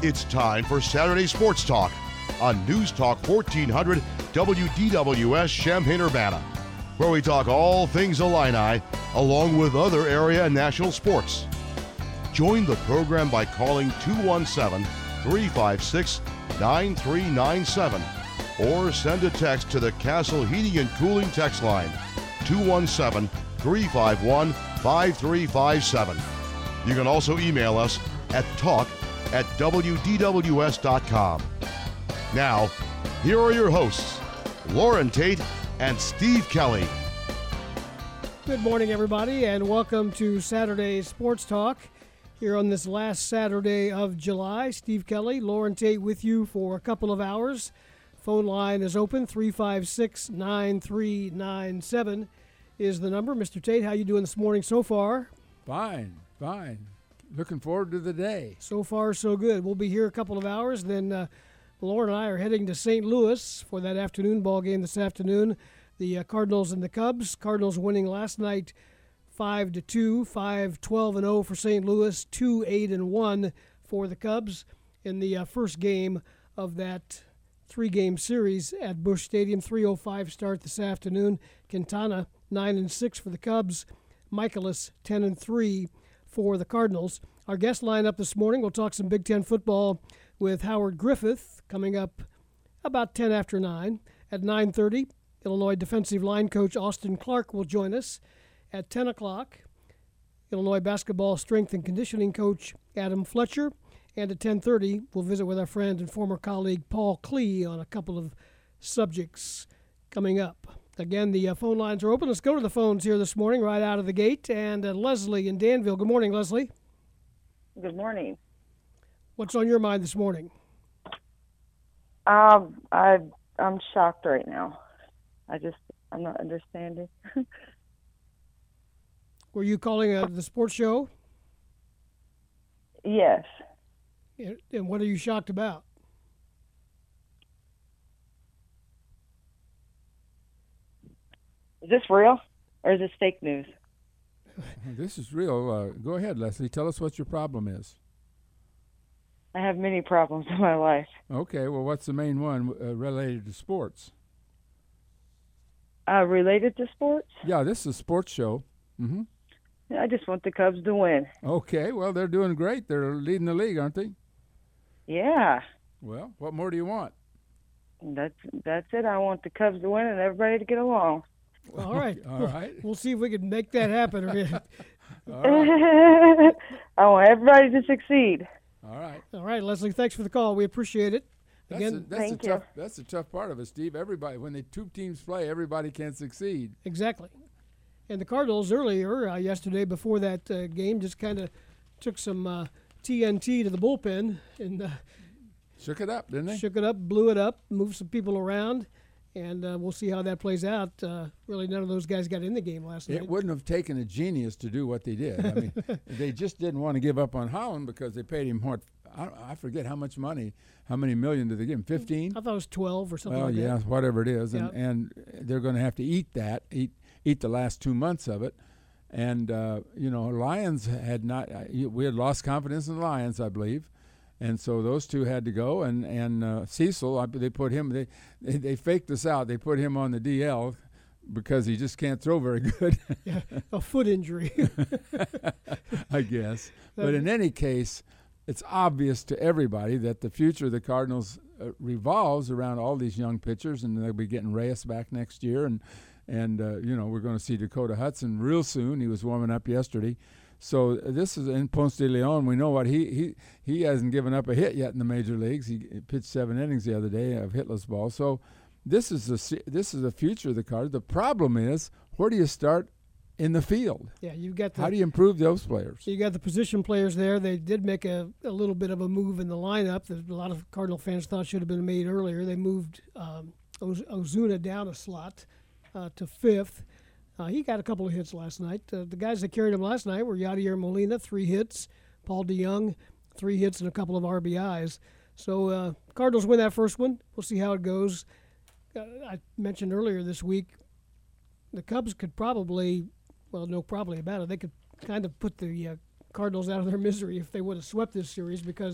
It's time for Saturday Sports Talk on News Talk 1400 WDWS Champaign-Urbana, where we talk all things Illini along with other area and national sports. Join the program by calling 217-356-9397 or send a text to the Castle Heating and Cooling text line 217-351-5357. You can also email us at talk@wdws.com. Now, here are your hosts, Lauren Tate and Steve Kelly. Good morning, everybody, and welcome to Saturday Sports Talk here on this last Saturday of July. Steve Kelly, Lauren Tate with you for a couple of hours. Phone line is open, 356-9397 is the number. Mr. Tate, how you doing this morning so far? Fine. Looking forward to the day. So far, so good. We'll be here a couple of hours. Then Lauren and I are heading to St. Louis for that afternoon ball game this afternoon. The Cardinals and the Cubs. Cardinals winning last night 5-2, 5-12-0 for St. Louis, 2-8-1 for the Cubs in the first game of that three-game series at Busch Stadium. 3:05 start this afternoon. Quintana 9-6 for the Cubs. Michaelis 10-3 for the Cardinals. Our guest lineup this morning, we'll talk some Big Ten football with Howard Griffith coming up about 10 after 9. At 9:30, Illinois defensive line coach Austin Clark will join us. At 10 o'clock, Illinois basketball strength and conditioning coach Adam Fletcher. And at 10:30, we'll visit with our friend and former colleague Paul Klee on a couple of subjects coming up. Again, the phone lines are open. Let's go to the phones here this morning right out of the gate. And Leslie in Danville. Good morning, Leslie. Good morning. What's on your mind this morning? I'm shocked right now. I'm not understanding. Were you calling the sports show? Yes. And what are you shocked about? Is this real or is this fake news? This is real. Go ahead, Leslie. Tell us what your problem is. I have many problems in my life. Okay, well, what's the main one related to sports? Related to sports? Yeah, this is a sports show. Mm-hmm. I just want the Cubs to win. Okay, well, they're doing great. They're leading the league, aren't they? Yeah. Well, what more do you want? That's it. I want the Cubs to win and everybody to get along. All right. All right. We'll see if we can make that happen. All right. I want everybody to succeed. All right. All right, Leslie, thanks for the call. We appreciate it. Again, Thank you. That's the tough part of it, Steve. Everybody, when the two teams play, everybody can succeed. Exactly. And the Cardinals earlier yesterday before that game just kind of took some TNT to the bullpen and Shook it up, didn't they? shook it up, blew it up, moved some people around, and we'll see how that plays out. Really, none of those guys got in the game last night. It wouldn't have taken a genius to do what they did. I mean, they just didn't want to give up on Holland because they paid him I forget how much money, how many million did they give him? 15? I thought it was 12 or something Well, like yeah, that. whatever it is, Yeah. and they're going to have to eat that, eat the last 2 months of it, and Lions had not. We had lost confidence in the Lions, I believe, and so those two had to go. And Cecil, they put him. They faked us out. They put him on the DL because he just can't throw very good. Yeah, a foot injury. I guess. But in any case, it's obvious to everybody that the future of the Cardinals revolves around all these young pitchers, and they'll be getting Reyes back next year, and we're going to see Dakota Hudson real soon. He was warming up yesterday. So this is in Ponce de Leon. We know what he hasn't given up a hit yet in the major leagues. He pitched 7 innings the other day of hitless ball. So this is the future of the Cardinals. The problem is, where do you start in the field? Yeah, you got. How do you improve those players? You got the position players there. They did make a little bit of a move in the lineup that a lot of Cardinal fans thought should have been made earlier. They moved Ozuna down a slot to 5th. He got a couple of hits last night. The guys that carried him last night were Yadier Molina, 3 hits, Paul DeJong, 3 hits and a couple of RBIs. So Cardinals win that first one. We'll see how it goes. I mentioned earlier this week the Cubs could probably about it. They could kind of put the Cardinals out of their misery if they would have swept this series, because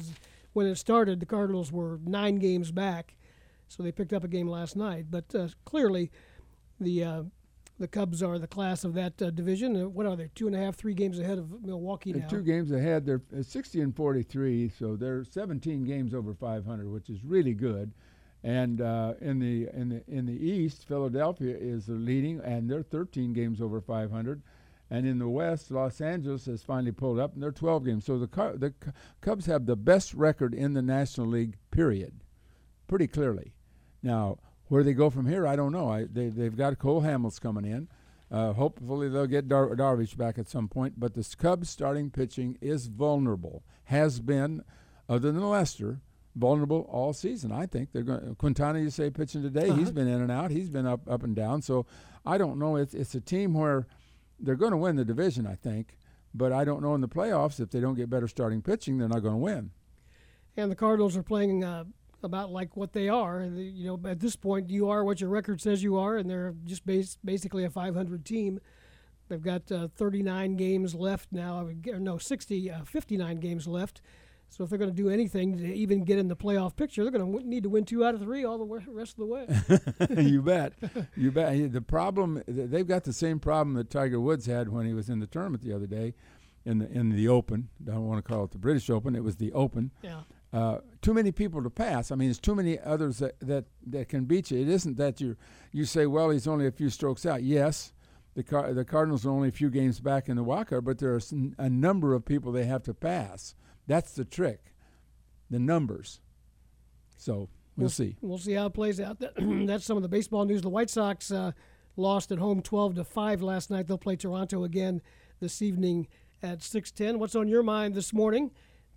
when it started, the Cardinals were 9 games back, so they picked up a game last night. But clearly, the Cubs are the class of that division. What are they, 2.5, 3 games ahead of Milwaukee now? 2 games ahead. They're 60-43, so they're 17 games over 500, which is really good. And in the East, Philadelphia is leading, and they're 13 games over 500. And in the West, Los Angeles has finally pulled up, and they're 12 games. So the Cubs have the best record in the National League, period, pretty clearly. Now, where they go from here, I don't know. They've got Cole Hamels coming in. Hopefully they'll get Darvish back at some point. But the Cubs starting pitching is vulnerable, has been, other than Lester, vulnerable all season. I think they're going. Quintana, you say, pitching today. He's been in and out. He's been up and down. So I don't know. It's a team where they're going to win the division, I think. But I don't know in the playoffs, if they don't get better starting pitching, they're not going to win. And the Cardinals are playing about like what they are. At this point, you are what your record says you are, and they're just basically a 500 team. They've got 39 games left now. 59 games left. So if they're going to do anything to even get in the playoff picture, they're going to need to win 2 out of 3 all the rest of the way. You bet. You bet. The problem, they've got the same problem that Tiger Woods had when he was in the tournament the other day in the Open. I don't want to call it the British Open. It was the Open. Yeah. Too many people to pass. I mean, there's too many others that can beat you. It isn't that you say, well, he's only a few strokes out. Yes, the Cardinals are only a few games back in the wild card, but there are a number of people they have to pass. That's the trick, the numbers. So we'll see. We'll see how it plays out. That's some of the baseball news. The White Sox lost at home 12-5 last night. They'll play Toronto again this evening at 6:10. What's on your mind this morning?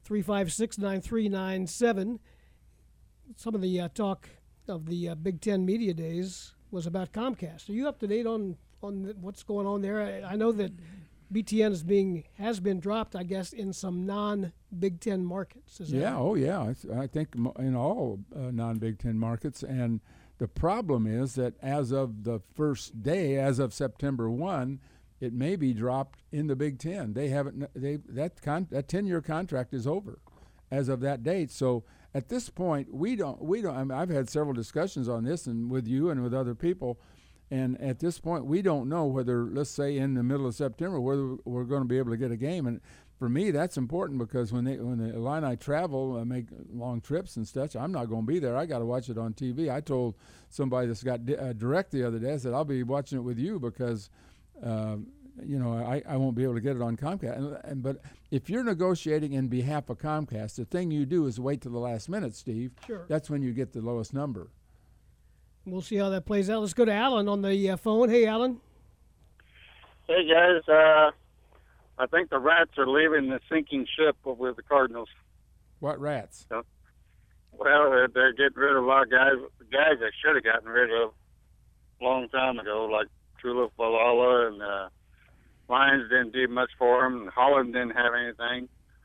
356-9397. Some of the talk of the Big Ten Media Days was about Comcast. Are you up to date on what's going on there? I know that BTN has been dropped, I guess, in some non-Big Ten markets. I think in all non-Big Ten markets. And the problem is that as of the first day, as of September 1, it may be dropped in the Big Ten. They haven't. That 10-year contract is over as of that date. So at this point, we don't. I mean, I've had several discussions on this, and with you and with other people. And at this point, we don't know whether, let's say, in the middle of September, whether we're going to be able to get a game. And for me, that's important because when the Illini travel, make long trips and such, I'm not going to be there. I got to watch it on TV. I told somebody that's got direct the other day, I said, I'll be watching it with you because, I won't be able to get it on Comcast. But if you're negotiating in behalf of Comcast, the thing you do is wait till the last minute, Steve. Sure. That's when you get the lowest number. We'll see how that plays out. Let's go to Alan on the phone. Hey, Alan. Hey, guys. I think the Rats are leaving the sinking ship with the Cardinals. What Rats? Well, they're getting rid of a lot of guys they should have gotten rid of a long time ago, like Tulip Balala, and Lions didn't do much for them, and Holland didn't have anything.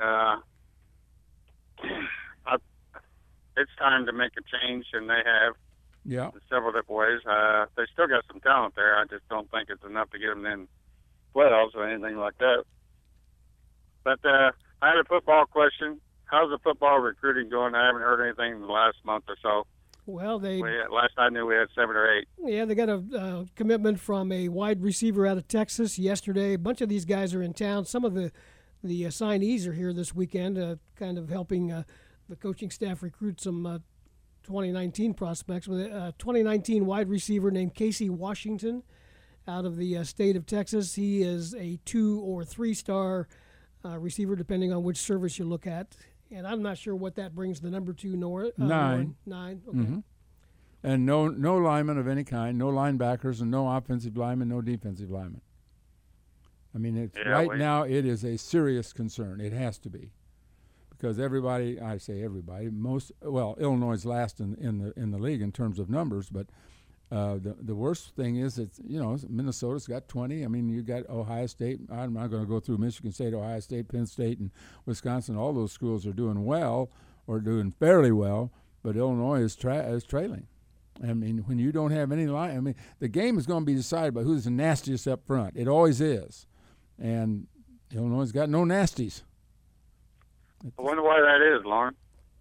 It's time to make a change, and they have. Yeah. In several different ways. They still got some talent there. I just don't think it's enough to get them in playoffs or anything like that. But I had a football question. How's the football recruiting going? I haven't heard anything in the last month or so. Well, last I knew we had 7 or 8. Yeah, they got a commitment from a wide receiver out of Texas yesterday. A bunch of these guys are in town. Some of the signees are here this weekend, kind of helping the coaching staff recruit some 2019 prospects. With a 2019 wide receiver named Casey Washington out of the state of Texas. He is a 2 or 3 star receiver, depending on which service you look at. And I'm not sure what that brings the number to. 9. 9. Okay. Mm-hmm. And no linemen of any kind, no linebackers, and no offensive linemen, no defensive linemen. I mean, now it is a serious concern. It has to be. Because everybody, Illinois is last in the league in terms of numbers, but the worst thing is that Minnesota's got 20. I mean, you got Ohio State. I'm not going to go through Michigan State, Ohio State, Penn State, and Wisconsin. All those schools are doing well or doing fairly well, but Illinois is trailing. I mean, when you don't have any line, I mean, the game is going to be decided by who's the nastiest up front. It always is, and Illinois has got no nasties. I wonder why that is, Lauren.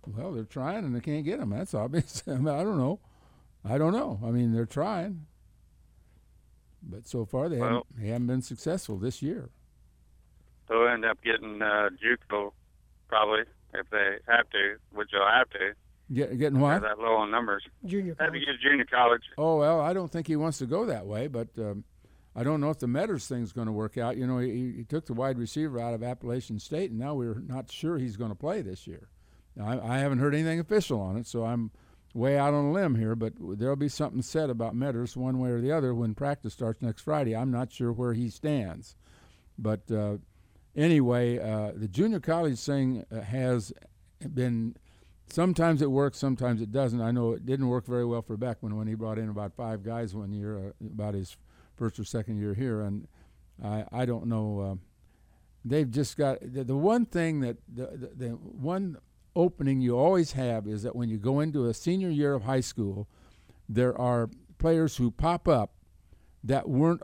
Well, they're trying and they can't get them. That's obvious. I don't know. I mean, they're trying, but so far they haven't been successful this year. They'll end up getting JUCO probably if they have to, which they'll have to. Getting what? They're that low on numbers. Junior college. Have to get junior college. Oh, well, I don't think he wants to go that way, but I don't know if the Metters thing's going to work out. You know, he took the wide receiver out of Appalachian State, and now we're not sure he's going to play this year. Now, I haven't heard anything official on it, so I'm way out on a limb here, but there'll be something said about Metters one way or the other when practice starts next Friday. I'm not sure where he stands. But anyway, the junior college thing has been – sometimes it works, sometimes it doesn't. I know it didn't work very well for Beckman when he brought in about 5 guys one year, about his first or second year here, and I don't know. They've just got the one thing that the one opening you always have is that when you go into a senior year of high school, there are players who pop up that weren't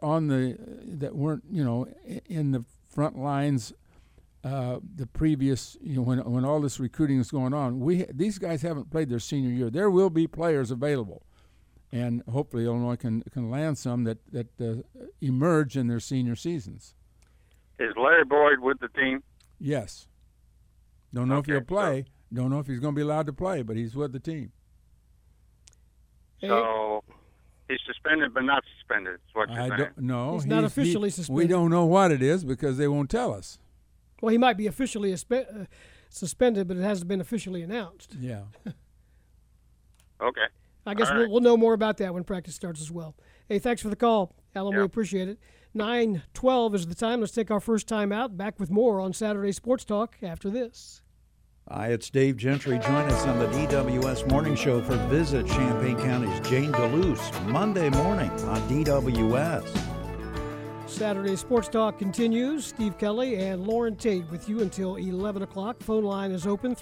in the front lines the previous, when all this recruiting is going on. These guys haven't played their senior year. There will be players available, and hopefully Illinois can land some that emerge in their senior seasons. Is Larry Boyd with the team? Yes. Don't know if he'll play. Don't know if he's going to be allowed to play, but he's with the team. So he's suspended but not suspended, is what you're saying. No, he's not officially suspended. We don't know what it is because they won't tell us. Well, he might be officially suspended, but it hasn't been officially announced. Yeah. Okay. I guess right. we'll know more about that when practice starts as well. Hey, thanks for the call, Alan. We appreciate it. 9:12 is the time. Let's take our first time out. Back with more on Saturday Sports Talk after this. Hi, it's Dave Gentry. Join us on the DWS Morning Show for Visit Champaign County's Jane DeLuce, Monday morning on DWS. Saturday Sports Talk continues. Steve Kelly and Lauren Tate with you until 11 o'clock. Phone line is open,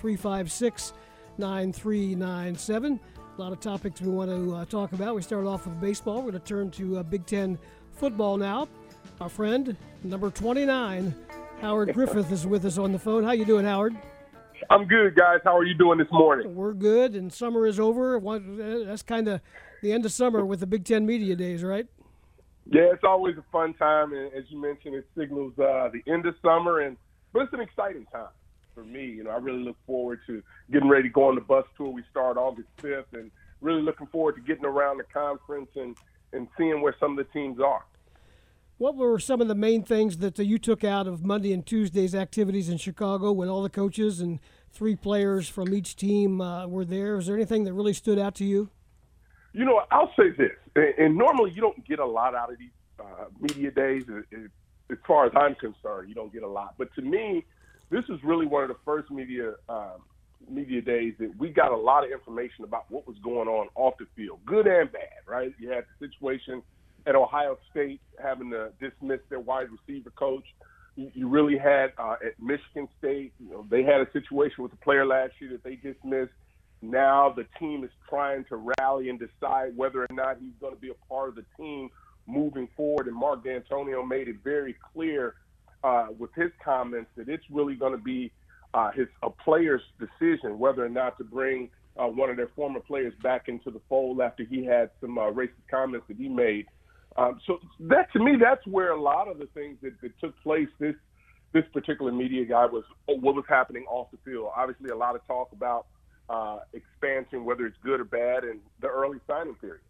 356-9397. A lot of topics we want to talk about. We started off with baseball. We're going to turn to Big Ten football now. Our friend, number 29, Howard Griffith, is with us on the phone. How you doing, Howard? I'm good, guys. How are you doing this morning? We're good, and summer is over. That's kind of the end of summer with the Big Ten Media Days, right? Yeah, it's always a fun time, and as you mentioned, it signals the end of summer, but it's an exciting time for me. I really look forward to getting ready to go on the bus tour. We start August 5th, and really looking forward to getting around the conference and seeing where some of the teams are. What were some of the main things that you took out of Monday and Tuesday's activities in Chicago when all the coaches and 3 players from each team were there? Was there anything that really stood out to you? I'll say this, and normally you don't get a lot out of these media days. As far as I'm concerned, you don't get a lot. But to me, this is really one of the first media days that we got a lot of information about what was going on off the field, good and bad, right? You had the situation at Ohio State having to dismiss their wide receiver coach. You really had at Michigan State, they had a situation with a player last year that they dismissed. Now the team is trying to rally and decide whether or not he's going to be a part of the team moving forward. And Mark D'Antonio made it very clear with his comments that it's really going to be a player's decision whether or not to bring one of their former players back into the fold after he had some racist comments that he made. So that, to me, that's where a lot of the things that took place this particular media guy was what was happening off the field. Obviously, a lot of talk about expansion, whether it's good or bad, and the early signing period.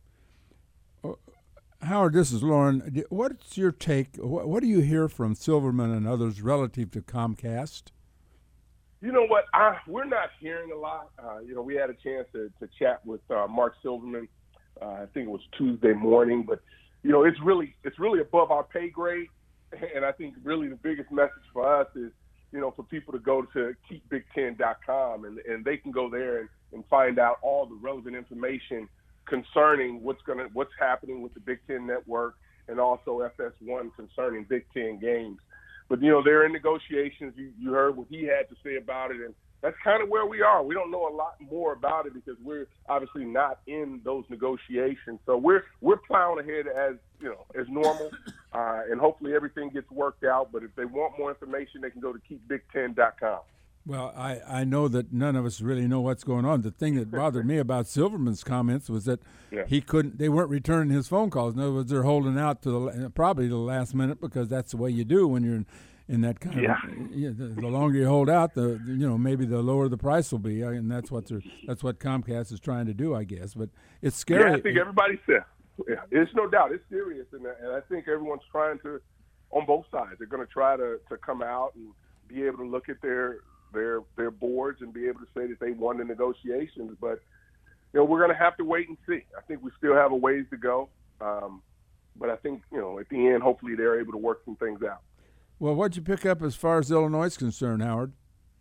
Howard, this is Lauren. What's your take? What do you hear from Silverman and others relative to Comcast? You know what? We're not hearing a lot. We had a chance to chat with Mark Silverman. I think it was Tuesday morning, but it's really above our pay grade. And I think really the biggest message for us is, for people to go to keepbig10.com and they can go there and find out all the relevant information concerning what's happening with the Big Ten Network and also FS1 concerning Big Ten games. But, they're in negotiations. You heard what he had to say about it, and that's kind of where we are. We don't know a lot more about it because we're obviously not in those negotiations. So we're plowing ahead as normal, and hopefully everything gets worked out. But if they want more information, they can go to keepbig10.com. Well, I know that none of us really know what's going on. The thing that bothered me about Silverman's comments was that they weren't returning his phone calls. In other words, they're holding out to probably the last minute, because that's the way you do when you're in that kind of. The longer you hold out, maybe the lower the price will be, and that's what Comcast is trying to do, I guess. But it's scary. Yeah, I think everybody said. Yeah, it's no doubt it's serious, and I think everyone's trying to, on both sides. They're going to try to come out and be able to look at their boards and be able to say that they won the negotiations. But we're going to have to wait and see. I think we still have a ways to go, but I think at the end, hopefully they're able to work some things out. Well, what'd you pick up as far as Illinois is concerned, Howard?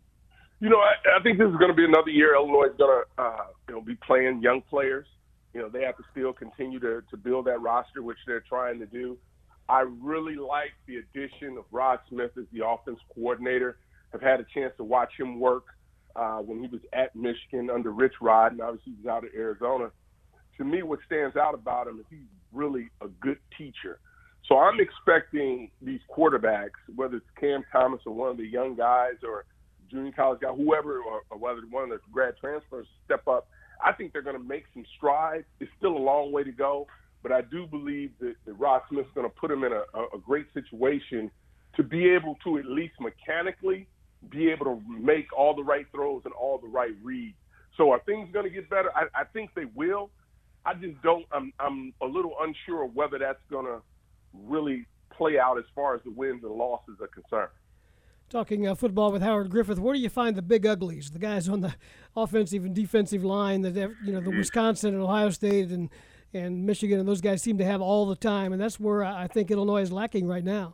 I think this is going to be another year Illinois is going to be playing young players. They have to still continue to build that roster, which they're trying to do. I really like the addition of Rod Smith as the offense coordinator. I've had a chance to watch him work when he was at Michigan under Rich Rod, and obviously he's out of Arizona. To me, what stands out about him is he's really a good teacher. So I'm expecting these quarterbacks, whether it's Cam Thomas or one of the young guys or junior college guy, whoever, or whether one of the grad transfers step up, I think they're going to make some strides. It's still a long way to go, but I do believe that Rod Smith's going to put him in a great situation to be able to at least mechanically be able to make all the right throws and all the right reads. So are things going to get better? I think they will. I just don't. I'm a little unsure of whether that's going to really play out as far as the wins and losses are concerned. Talking football with Howard Griffith, where do you find the big uglies, the guys on the offensive and defensive line that the Wisconsin and Ohio State and Michigan and those guys seem to have all the time, and that's where I think Illinois is lacking right now.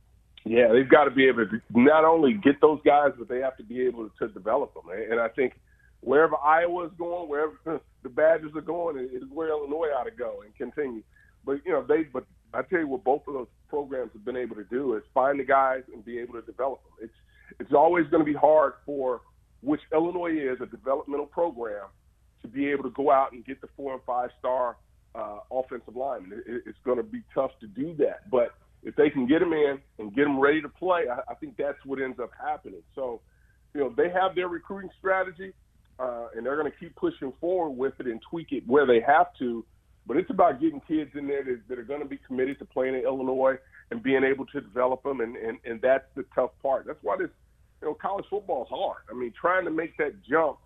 Yeah, they've got to be able to not only get those guys, but they have to be able to develop them. And I think wherever Iowa's going, wherever the Badgers are going, is where Illinois ought to go and continue. But but I tell you what, both of those programs have been able to do is find the guys and be able to develop them. It's always going to be hard for which Illinois is, a developmental program, to be able to go out and get the 4- and 5-star offensive linemen. It's going to be tough to do that. But if they can get them in and get them ready to play, I think that's what ends up happening. So, they have their recruiting strategy, and they're going to keep pushing forward with it and tweak it where they have to. But it's about getting kids in there that are going to be committed to playing in Illinois and being able to develop them, and that's the tough part. That's why this, college football is hard. I mean, trying to make that jump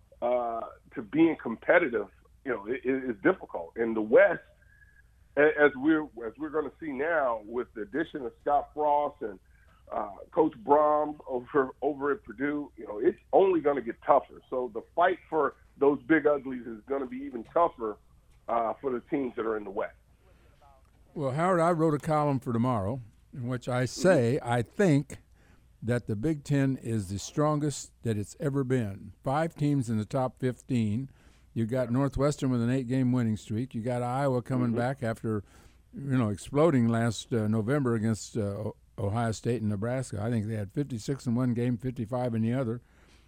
to being competitive, is difficult. In the West, as we're going to see now with the addition of Scott Frost and Coach Brom over at Purdue, it's only going to get tougher. So the fight for those big uglies is going to be even tougher for the teams that are in the West. Well, Howard, I wrote a column for tomorrow in which I say I think that the Big Ten is the strongest that it's ever been. 5 teams in the top 15. You got Northwestern with an 8-game winning streak. You got Iowa coming back after, exploding last November against Ohio State and Nebraska. I think they had 56 in one game, 55 in the other.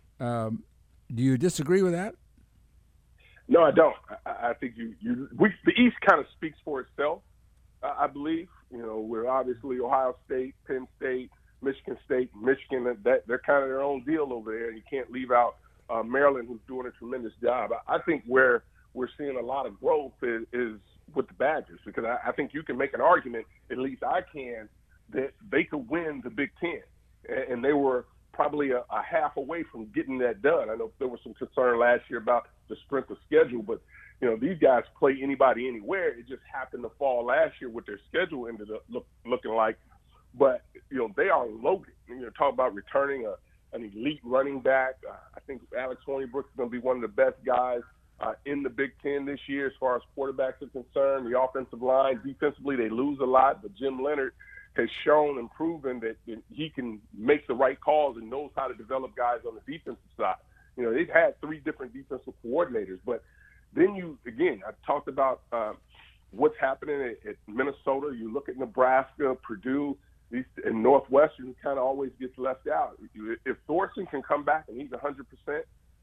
Do you disagree with that? No, I don't. I think the East kind of speaks for itself, I believe. We're obviously Ohio State, Penn State, Michigan State, Michigan. They're kind of their own deal over there. You can't leave out Maryland, who's doing a tremendous job. I think where we're seeing a lot of growth is with the Badgers, because I think you can make an argument, at least I can, that they could win the Big Ten. And they were probably a half away from getting that done. I know there was some concern last year about the strength of schedule, but these guys play anybody anywhere. It just happened to fall last year what their schedule ended up looking like. But they are loaded. Talk about returning an elite running back. I think Alex Hornibrook is going to be one of the best guys in the Big Ten this year as far as quarterbacks are concerned. The offensive line, defensively, they lose a lot, but Jim Leonard has shown and proven that he can make the right calls and knows how to develop guys on the defensive side. They've had 3 different defensive coordinators, but then I talked about what's happening at Minnesota. You look at Nebraska, Purdue, and Northwestern kind of always gets left out. If Thorson can come back and he's 100%,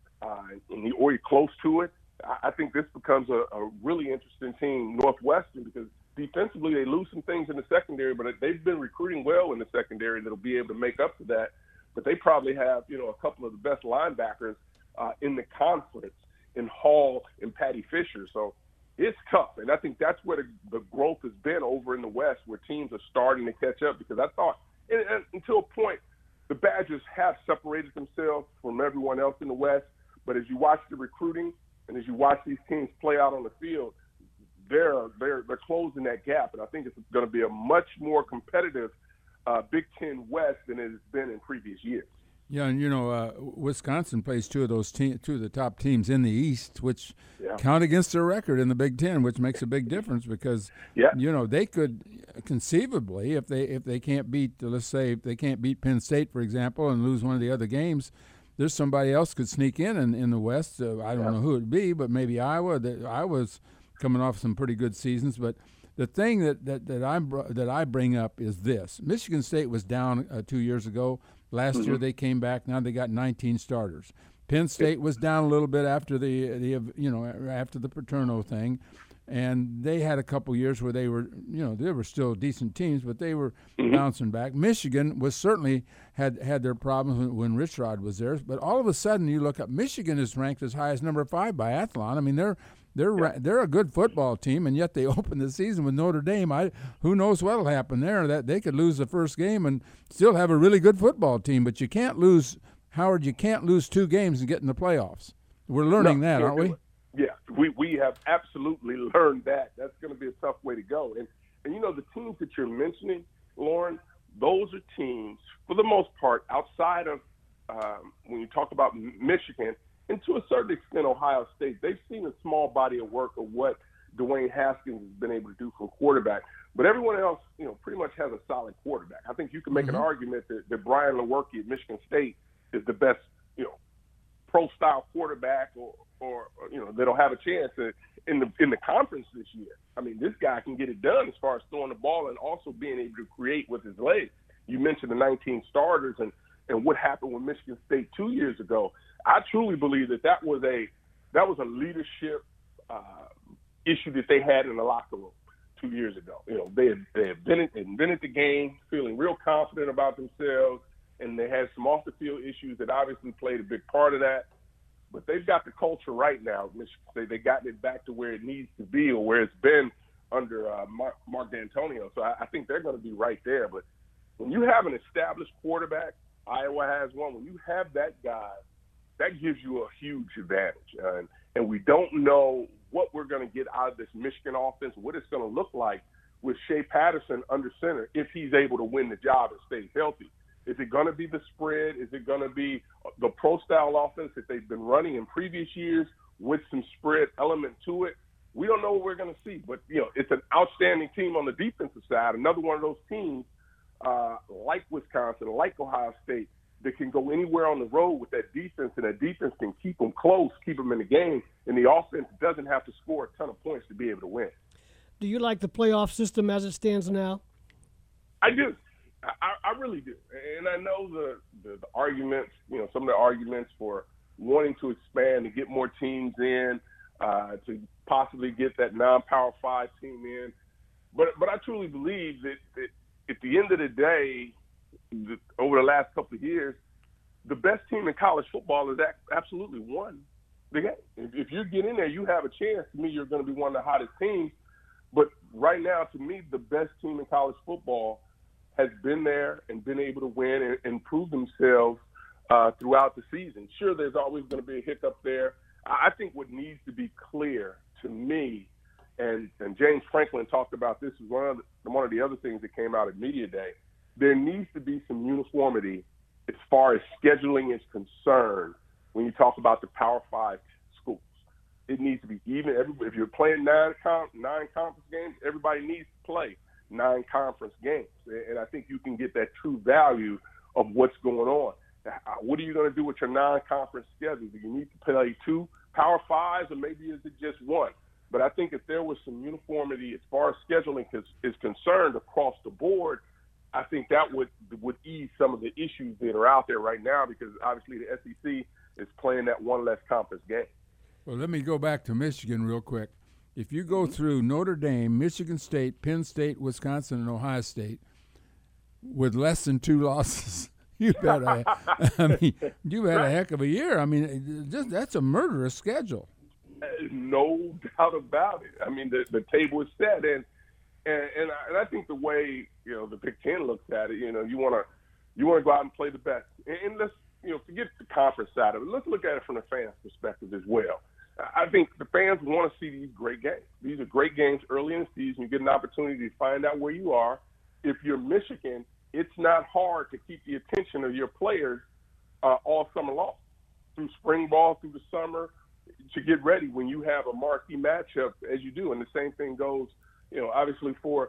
or he's close to it, I think this becomes a really interesting team, Northwestern, because defensively they lose some things in the secondary, but they've been recruiting well in the secondary that'll be able to make up for that. but they probably have, a couple of the best linebackers in the conference in Hall and Patty Fisher. So it's tough, and I think that's where the growth has been over in the West, where teams are starting to catch up, because I thought, and until a point, the Badgers have separated themselves from everyone else in the West, but as you watch the recruiting and as you watch these teams play out on the field, they're closing that gap, and I think it's going to be a much more competitive Big Ten West than it has been in previous years. Yeah, and Wisconsin plays two of the top teams in the East, which count against their record in the Big Ten, which makes a big difference because they could conceivably, if they can't beat, let's say, if they can't beat Penn State, for example, and lose one of the other games, there's somebody else could sneak in the West. I don't know who it'd be, but maybe Iowa. Iowa's coming off some pretty good seasons, but the thing that I bring up is this: Michigan State was down 2 years ago. Last year they came back. Now they got 19 starters. Penn State was down a little bit after after the Paterno thing, and they had a couple years where they were still decent teams, but they were bouncing back. Michigan was certainly had their problems when Rich Rod was there, but all of a sudden you look up, Michigan is ranked as high as number 5 by Athlon. I mean, they're a good football team, and yet they opened the season with Notre Dame. Who knows what'll happen there? That they could lose the first game and still have a really good football team. But you can't lose, Howard. You can't lose 2 games and get in the playoffs. We're learning that, aren't we? Yeah, we have absolutely learned that. That's going to be a tough way to go. And the teams that you're mentioning, Lauren, those are teams for the most part outside of when you talk about Michigan. And to a certain extent, Ohio State, they've seen a small body of work of what Dwayne Haskins has been able to do from quarterback. But everyone else, pretty much has a solid quarterback. I think you can make an argument that Brian Lewerke at Michigan State is the best, pro-style quarterback or that'll have a chance in the conference this year. I mean, this guy can get it done as far as throwing the ball and also being able to create with his legs. You mentioned the 19 starters and what happened with Michigan State 2 years ago. I truly believe that was a leadership issue that they had in the locker room 2 years ago. They had invented the game, feeling real confident about themselves, and they had some off the field issues that obviously played a big part of that. But they've got the culture right now. They've gotten it back to where it needs to be or where it's been under Mark D'Antonio. So I think they're going to be right there. But when you have an established quarterback, Iowa has one. When you have that guy, that gives you a huge advantage. And we don't know what we're going to get out of this Michigan offense, what it's going to look like with Shea Patterson under center if he's able to win the job and stays healthy. Is it going to be the spread? Is it going to be the pro-style offense that they've been running in previous years with some spread element to it? We don't know what we're going to see. But, it's an outstanding team on the defensive side. Another one of those teams like Wisconsin, like Ohio State, that can go anywhere on the road with that defense, and that defense can keep them close, keep them in the game, and the offense doesn't have to score a ton of points to be able to win. Do you like the playoff system as it stands now? I do. I really do. And I know the arguments, some of the arguments for wanting to expand, to get more teams in, to possibly get that non-Power 5 team in. But I truly believe that at the end of the day, over the last couple of years, the best team in college football has absolutely won the game. If you get in there, you have a chance. To me, you're going to be one of the hottest teams. But right now, to me, the best team in college football has been there and been able to win and prove themselves throughout the season. Sure, there's always going to be a hiccup there. I think what needs to be clear to me, and James Franklin talked about this, is one of the other things that came out at Media Day. There needs to be some uniformity as far as scheduling is concerned when you talk about the Power 5 schools. It needs to be even. If you're playing nine conference games, everybody needs to play 9 conference games. And I think you can get that true value of what's going on. What are you going to do with your non-conference schedule? Do you need to play 2 Power 5s, or maybe is it just 1? But I think if there was some uniformity as far as scheduling is concerned across the board, I think that would ease some of the issues that are out there right now, because obviously the SEC is playing that one less conference game. Well, let me go back to Michigan real quick. If you go through Notre Dame, Michigan State, Penn State, Wisconsin, and Ohio State with less than 2 losses, You've had a heck of a year. I mean, that's a murderous schedule. No doubt about it. I mean, the table is set, and I think the way the Big Ten looks at it, you want to go out and play the best, and let's forget the conference side of it. Let's look at it from the fans' perspective as well. I think the fans want to see these great games. These are great games early in the season. You get an opportunity to find out where you are. If you're Michigan, it's not hard to keep the attention of your players all summer long, through spring ball, through the summer, to get ready when you have a marquee matchup as you do. And the same thing goes, obviously for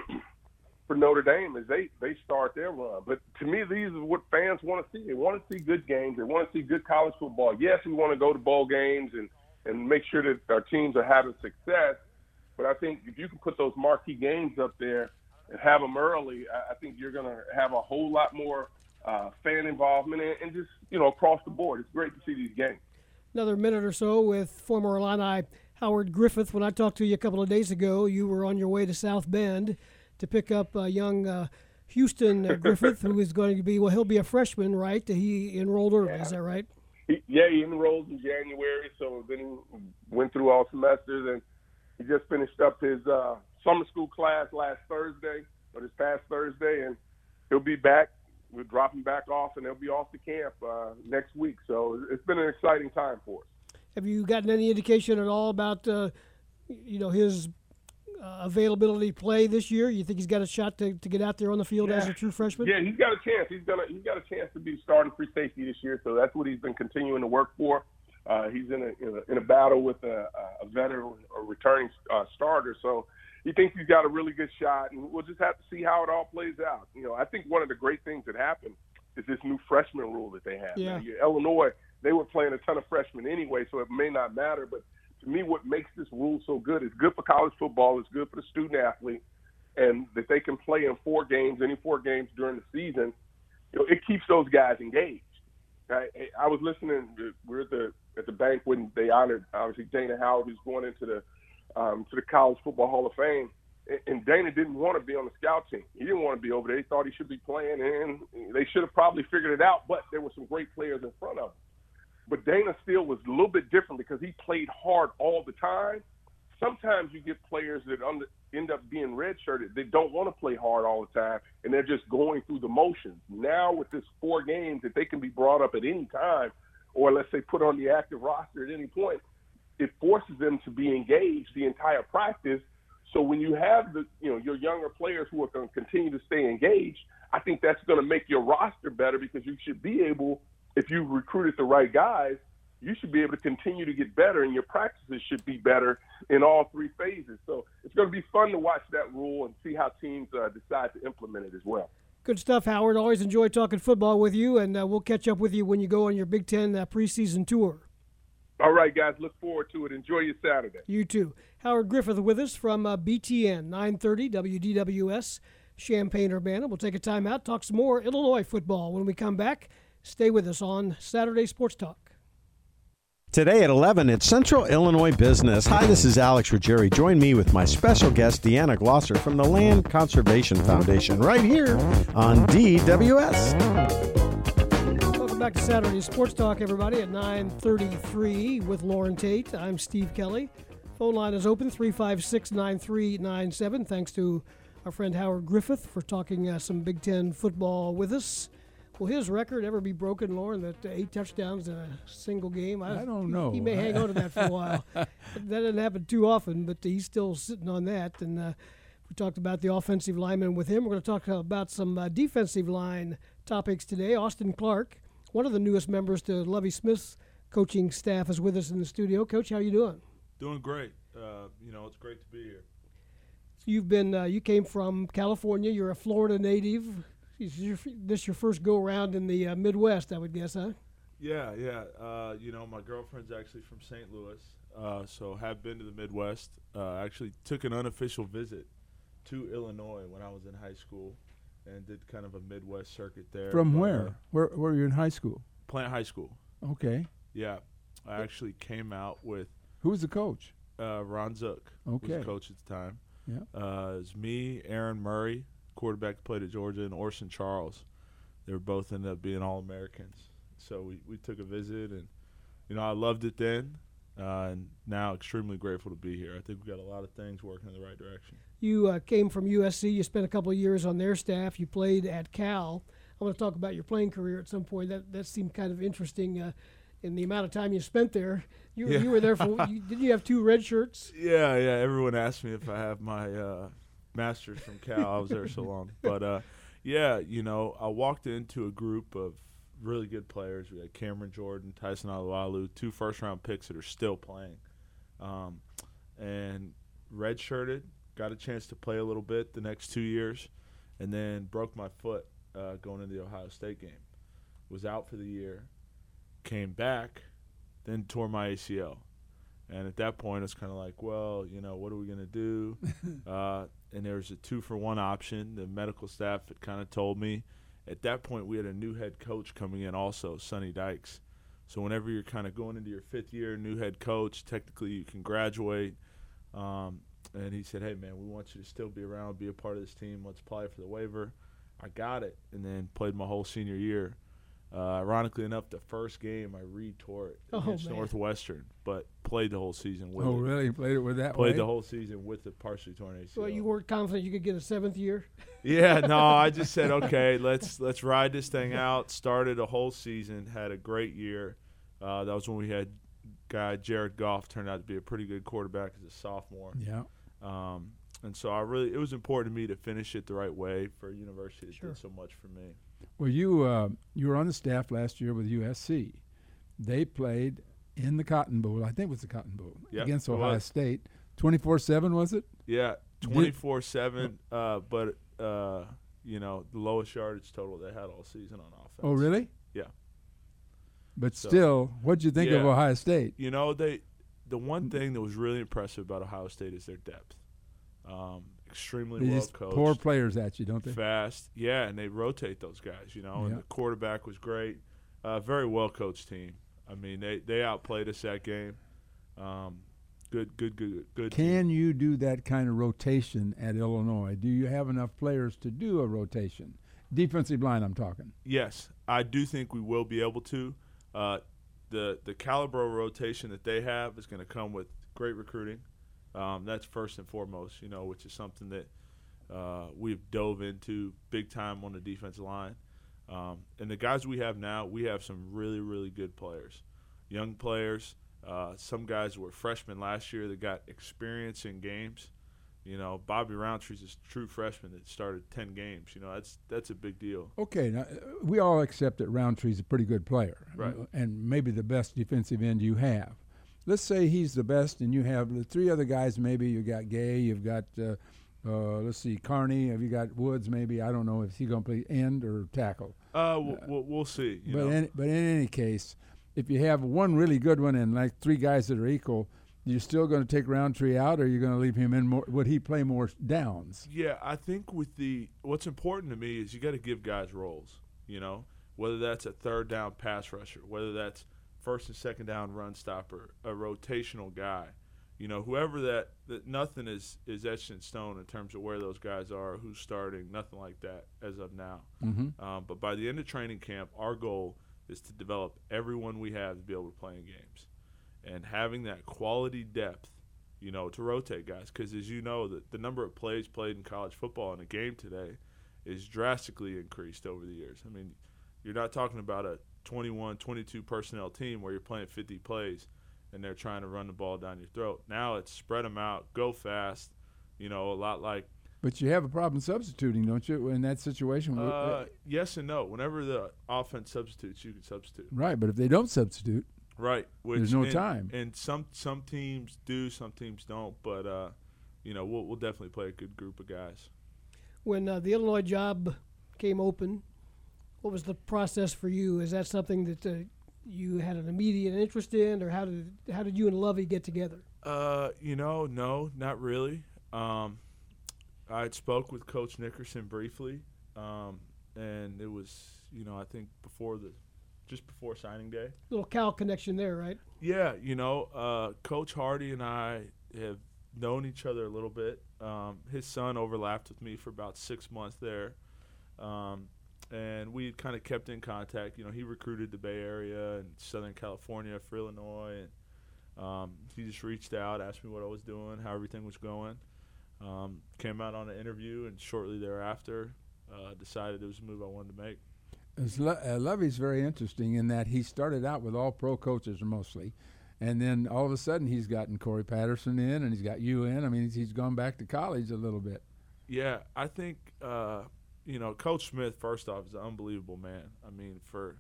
Notre Dame as they start their run. But to me, these are what fans want to see. They want to see good games. They want to see good college football. Yes, we want to go to bowl games and make sure that our teams are having success. But I think if you can put those marquee games up there and have them early, I think you're going to have a whole lot more fan involvement and just, across the board. It's great to see these games. Another minute or so with former Illini Howard Griffith. When I talked to you a couple of days ago, you were on your way to South Bend to pick up young Houston Griffith, who is going to be, he'll be a freshman, right? He enrolled early, is that right? He enrolled in January, so then he went through all semesters, and he just finished up his summer school class this past Thursday, and he'll be back. We'll drop him back off, and he'll be off to camp next week. So it's been an exciting time for us. Have you gotten any indication at all about, his availability to play this year? You think he's got a shot to get out there on the field as a true freshman? Yeah, he's got a chance. He's got a chance to be starting free safety this year. So that's what he's been continuing to work for. He's in a battle with a veteran or returning starter. So he thinks he's got a really good shot, and we'll just have to see how it all plays out. I think one of the great things that happened is this new freshman rule that they have. Yeah. Now, Illinois, they were playing a ton of freshmen anyway, so it may not matter. But to me, what makes this rule so good, it's good for college football, it's good for the student athlete, and that they can play in any 4 games during the season. It keeps those guys engaged. I was listening. We're at the bank when they honored obviously Dana Howard, who's going into the College Football Hall of Fame, and Dana didn't want to be on the scout team. He didn't want to be over there. He thought he should be playing, and they should have probably figured it out. But there were some great players in front of him. But Dana still was a little bit different because he played hard all the time. Sometimes you get players that end up being redshirted. They don't want to play hard all the time, and they're just going through the motions. Now with this 4 games that they can be brought up at any time, or let's say put on the active roster at any point, it forces them to be engaged the entire practice. So when you have your younger players who are going to continue to stay engaged, I think that's going to make your roster better because you should be able, if you recruited the right guys, you should be able to continue to get better, and your practices should be better in all 3 phases. So it's going to be fun to watch that rule and see how teams decide to implement it as well. Good stuff, Howard. Always enjoy talking football with you, and we'll catch up with you when you go on your Big Ten preseason tour. All right, guys. Look forward to it. Enjoy your Saturday. You too. Howard Griffith with us from BTN 930 WDWS, Champaign-Urbana. We'll take a time out, talk some more Illinois football when we come back. Stay with us on Saturday Sports Talk. Today at 11, it's Central Illinois Business. Hi, this is Alex Ruggieri. Join me with my special guest, Deanna Glosser from the Land Conservation Foundation, right here on DWS. Welcome back to Saturday Sports Talk, everybody, at 9:33 with Lauren Tate. I'm Steve Kelly. Phone line is open, 356-9397. Thanks to our friend Howard Griffith for talking some Big Ten football with us. Will his record ever be broken, Lauren, that 8 touchdowns in a single game? I don't know. He may hang on to that for a while. That doesn't happen too often, but he's still sitting on that. And we talked about the offensive lineman with him. We're going to talk about some defensive line topics today. Austin Clark, one of the newest members to Lovie Smith's coaching staff, is with us in the studio. Coach, how you doing? Doing great. It's great to be here. You've been you came from California. You're a Florida native. Is this your first go-around in the Midwest, I would guess, huh? Yeah. My girlfriend's actually from St. Louis, so have been to the Midwest. Actually took an unofficial visit to Illinois when I was in high school and did kind of a Midwest circuit there. From where? Where were you in high school? Plant High School. Okay. Yeah. I actually came out with Who was the coach? Ron Zook. Okay. Was the coach at the time. Yeah. It was me, Aaron Murray, quarterback that played at Georgia, and Orson Charles. they were both ended up being All-Americans. So we took a visit, and, I loved it then. And now extremely grateful to be here. I think we've got a lot of things working in the right direction. You came from USC. You spent a couple of years on their staff. You played at Cal. I want to talk about your playing career at some point. That seemed kind of interesting in the amount of time you spent there. You were there for did you have 2 red shirts? Yeah. Everyone asked me if I have my master's from Cal. I was there so long. But, I walked into a group of really good players. We had Cameron Jordan, Tyson Alualu, 2 first-round picks that are still playing. And redshirted, got a chance to play a little bit the next 2 years, and then broke my foot going into the Ohio State game. Was out for the year, came back, then tore my ACL. And at that point, it's kind of like, well, what are we going to do? And there was a 2-for-1 option. The medical staff had kind of told me. At that point, we had a new head coach coming in also, Sonny Dykes. So whenever you're kind of going into your 5th year, new head coach, technically you can graduate. And he said, hey, man, we want you to still be around, be a part of this team. Let's apply for the waiver. I got it, and then played my whole senior year. Ironically enough, the first game I re-tore it against Northwestern, but played the whole season with it. Oh, really? You played it with that Played the whole season with the partially torn ACL. Well, you weren't confident you could get a 7th year? Yeah, no, I just said, okay, let's ride this thing out. Started a whole season, had a great year. That was when we had guy Jared Goff turned out to be a pretty good quarterback as a sophomore. Yeah. And so it was important to me to finish it the right way for a university that did so much for me. Well, you were on the staff last year with USC. They played in the Cotton Bowl. I think it was the Cotton Bowl against Ohio State. 24-7, was it? Yeah, 24-7. But the lowest yardage total they had all season on offense. Oh, really? Yeah. But still, what'd you think of Ohio State? The one thing that was really impressive about Ohio State is their depth. Extremely well coached. Pour players at you, don't they? Fast, and they rotate those guys, And the quarterback was great. Very well coached team. I mean, they outplayed us that game. Good. Can you do that kind of rotation at Illinois? Do you have enough players to do a rotation? Defensive line, I'm talking. Yes, I do think we will be able to. The caliber of rotation that they have is going to come with great recruiting. That's first and foremost, which is something that we've dove into big time on the defensive line. And the guys we have now, we have some really, really good players, young players. Some guys were freshmen last year that got experience in games. Bobby Roundtree's a true freshman that started 10 games. That's a big deal. Okay, now we all accept that Roundtree's a pretty good player, right? And maybe the best defensive end you have. Let's say he's the best, and you have the 3 other guys. Maybe you got Gay, you've got Carney. Have you got Woods? Maybe I don't know if he's going to play end or tackle. We'll see. But in any case, if you have one really good one and like 3 guys that are equal, you're still going to take Roundtree out, or you're going to leave him in more? Would he play more downs? Yeah, I think what's important to me is you got to give guys roles. Whether that's a 3rd down pass rusher, whether that's 1st and 2nd down run stopper, a rotational guy, whoever that nothing is etched in stone in terms of where those guys are, who's starting, nothing like that as of now. Mm-hmm. But by the end of training camp, our goal is to develop everyone we have to be able to play in games, and having that quality depth, to rotate guys. Because as you know, the number of plays played in college football in a game today is drastically increased over the years. I mean, you're not talking about a 21, 22 personnel team where you're playing 50 plays and they're trying to run the ball down your throat. Now it's spread them out, go fast, a lot like. But you have a problem substituting, don't you, in that situation? Yes and no. Whenever the offense substitutes, you can substitute. Right, but if they don't substitute, right, there's no time. And some teams do, some teams don't. But we'll definitely play a good group of guys. When the Illinois job came open, what was the process for you? Is that something that you had an immediate interest in, or how did you and Lovie get together? No, not really. I had spoke with Coach Nickerson briefly, and it was, I think just before signing day. Little Cal connection there, right? Yeah, Coach Hardy and I have known each other a little bit. His son overlapped with me for about 6 months there. and we kind of kept in contact. You know, he recruited the Bay Area and Southern California for Illinois, and he just reached out, asked me what I was doing, how everything was going. Came out on an interview, and shortly thereafter decided it was a move I wanted to make. Lovey's very interesting in that he started out with all pro coaches mostly, and then all of a sudden he's gotten Corey Patterson in, and he's got you in. I mean, he's gone back to college a little bit. Yeah, I think you know, Coach Smith, first off, is an unbelievable man. I mean,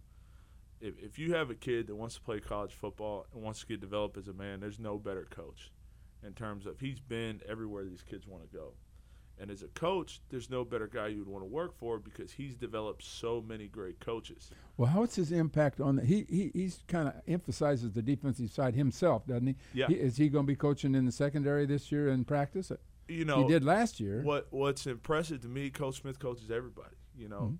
if you have a kid that wants to play college football and wants to get developed as a man, there's no better coach in terms of he's been everywhere these kids want to go. And as a coach, there's no better guy you would want to work for because he's developed so many great coaches. Well, what's his impact on he's kind of emphasizes the defensive side himself, doesn't he? Yeah. Is he going to be coaching in the secondary this year in practice? You know, he did last year. What's impressive to me, Coach Smith coaches everybody. You know,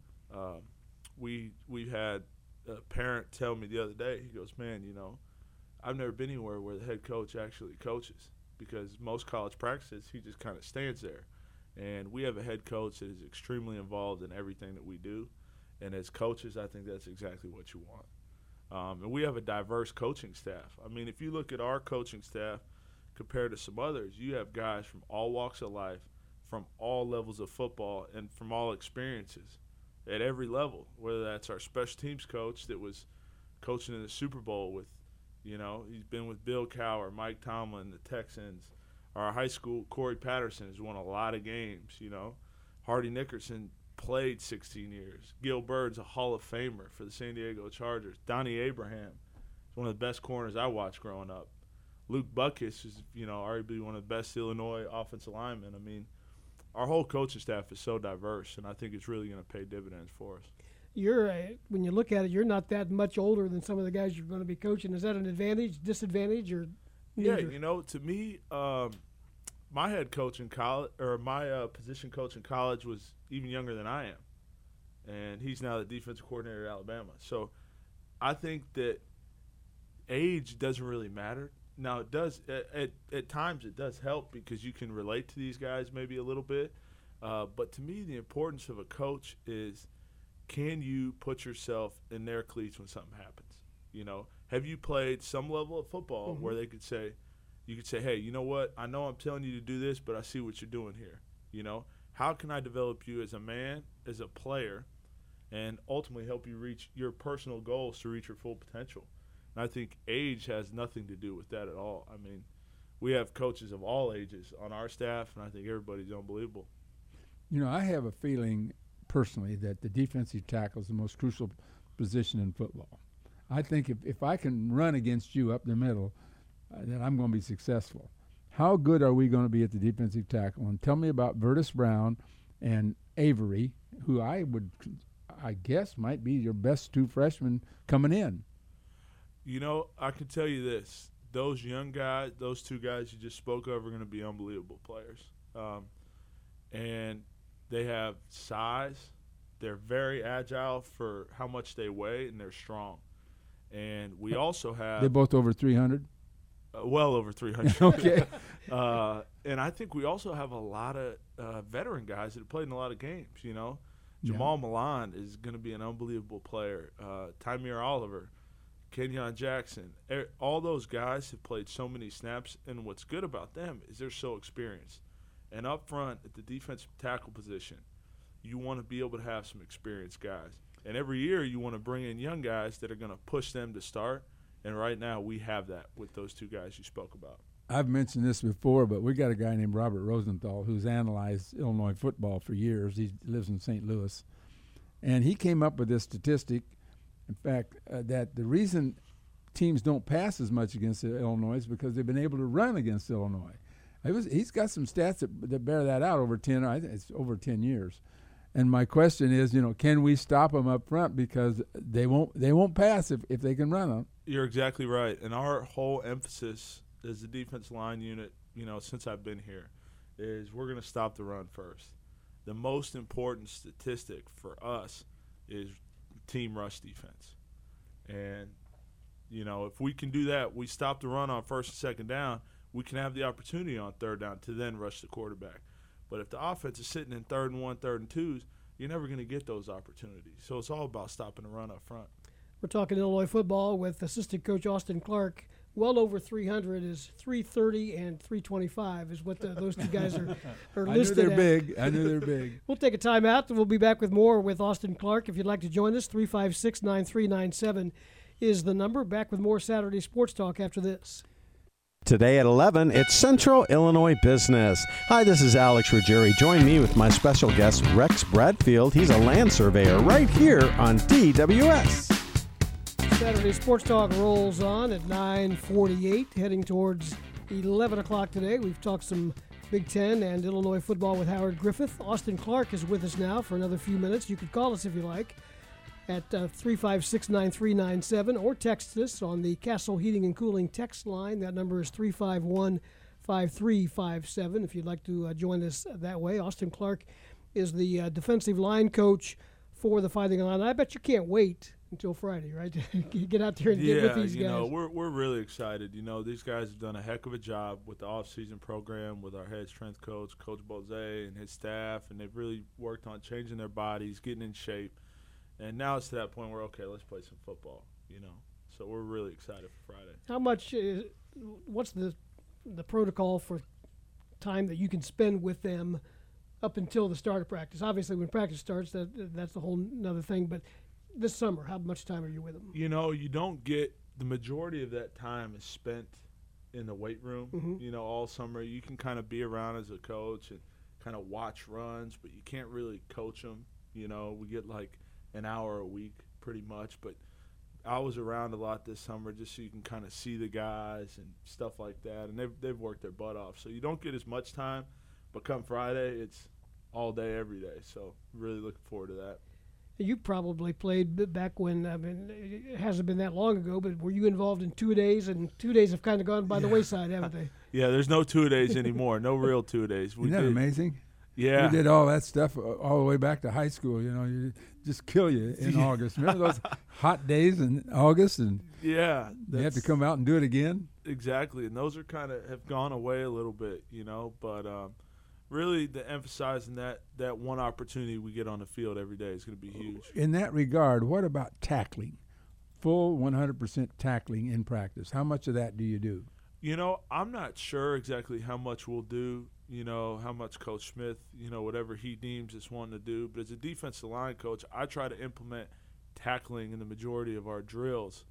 we had a parent tell me the other day, he goes, man, you know, I've never been anywhere where the head coach actually coaches because most college practices, he just kind of stands there. And we have a head coach that is extremely involved in everything that we do. And as coaches, I think that's exactly what you want. And we have a diverse coaching staff. I mean, if you look at our coaching staff compared to some others, you have guys from all walks of life, from all levels of football, and from all experiences at every level, whether that's our special teams coach that was coaching in the Super Bowl with, you know, he's been with Bill Cowher, Mike Tomlin, the Texans. Our high school, Corey Patterson, has won a lot of games, you know. Hardy Nickerson played 16 years. Gil Bird's a Hall of Famer for the San Diego Chargers. Donnie Abraham is one of the best corners I watched growing up. Luke Buckus is, you know, arguably one of the best Illinois offensive linemen. I mean, our whole coaching staff is so diverse, and I think it's really going to pay dividends for us. When you look at it, you're not that much older than some of the guys you're going to be coaching. Is that an advantage, disadvantage, or neither? Yeah, you know, to me, my head coach in college, or my position coach in college, was even younger than I am, and he's now the defensive coordinator at Alabama. So I think that age doesn't really matter. Now it does at times it does help because you can relate to these guys maybe a little bit. But to me, the importance of a coach is, can you put yourself in their cleats when something happens? You know, have you played some level of football where you could say, hey, you know what? I know I'm telling you to do this, but I see what you're doing here. You know, how can I develop you as a man, as a player, and ultimately help you reach your personal goals to reach your full potential? And I think age has nothing to do with that at all. I mean, we have coaches of all ages on our staff, and I think everybody's unbelievable. You know, I have a feeling personally that the defensive tackle is the most crucial position in football. I think if I can run against you up the middle, then I'm going to be successful. How good are we going to be at the defensive tackle? And tell me about Vertus Brown and Avery, who I guess might be your best two freshmen coming in. You know, I can tell you this. Those young guys, those two guys you just spoke of, are going to be unbelievable players. And they have size. They're very agile for how much they weigh, and they're strong. And we also have – They're both over 300? Well over 300. Okay. And I think we also have a lot of veteran guys that have played in a lot of games, you know. Jamal Milan is going to be an unbelievable player. Tymir Oliver, Kenyon Jackson, all those guys have played so many snaps, and what's good about them is they're so experienced. And up front at the defensive tackle position, you want to be able to have some experienced guys. And every year you want to bring in young guys that are going to push them to start. And right now we have that with those two guys you spoke about. I've mentioned this before, but we got a guy named Robert Rosenthal who's analyzed Illinois football for years. He lives in St. Louis. And he came up with this statistic, in fact, that the reason teams don't pass as much against Illinois is because they've been able to run against Illinois. He's got some stats that bear that out over 10, I think it's over 10 years. And my question is, you know, can we stop them up front because they won't pass if they can run them? You're exactly right. And our whole emphasis as the defense line unit, you know, since I've been here, is we're going to stop the run first. The most important statistic for us is team rush defense. And, you know, if we can do that, we stop the run on first and second down, we can have the opportunity on third down to then rush the quarterback. But if the offense is sitting in 3rd and 1, 3rd and 2s, you're never going to get those opportunities. So it's all about stopping the run up front. We're talking Illinois football with assistant coach Austin Clark. Well over 300 is 330 and 325 is what those two guys are listed at. I knew they're big. We'll take a timeout, and we'll be back with more with Austin Clark. If you'd like to join us, 356-9397 is the number. Back with more Saturday Sports Talk after this. Today at 11, it's Central Illinois Business. Hi, this is Alex Ruggieri. Join me with my special guest, Rex Bradfield. He's a land surveyor right here on DWS. Saturday Sports Talk rolls on at 9:48, heading towards 11 o'clock today. We've talked some Big Ten and Illinois football with Howard Griffith. Austin Clark is with us now for another few minutes. You could call us if you like at 356-9397 or text us on the Castle Heating and Cooling text line. That number is 351-5357 if you'd like to join us that way. Austin Clark is the defensive line coach for the Fighting Illini. I bet you can't wait until Friday, right? Get out there and get with these guys. Yeah, we're really excited. These guys have done a heck of a job with the off-season program, with our head strength coach, Coach Bose, and his staff, and they've really worked on changing their bodies, getting in shape. And now it's to that point where, okay, let's play some football, So we're really excited for Friday. How much what's the protocol for time that you can spend with them up until the start of practice? Obviously, when practice starts, that's a whole nother thing, but this summer, how much time are you with them? You don't get – the majority of that time is spent in the weight room, all summer. You can kind of be around as a coach and kind of watch runs, but you can't really coach them. We get like an hour a week pretty much, but I was around a lot this summer just so you can kind of see the guys and stuff like that, and they've worked their butt off. So you don't get as much time, but come Friday, it's all day, every day. So really looking forward to that. You probably played back when, it hasn't been that long ago, but were you involved in 2 days? And 2 days have kind of gone by the wayside, haven't they? Yeah, there's no 2 days anymore, no real 2 days. Isn't that amazing? Yeah. We did all that stuff all the way back to high school, you just kill you in August. Remember those hot days in August? And yeah. You have to come out and do it again? Exactly, and those are have gone away a little bit, but really, emphasizing that one opportunity we get on the field every day is going to be huge. In that regard, what about tackling? Full 100% tackling in practice. How much of that do you do? I'm not sure exactly how much we'll do, how much Coach Smith, whatever he deems is wanting to do. But as a defensive line coach, I try to implement tackling in the majority of our drills,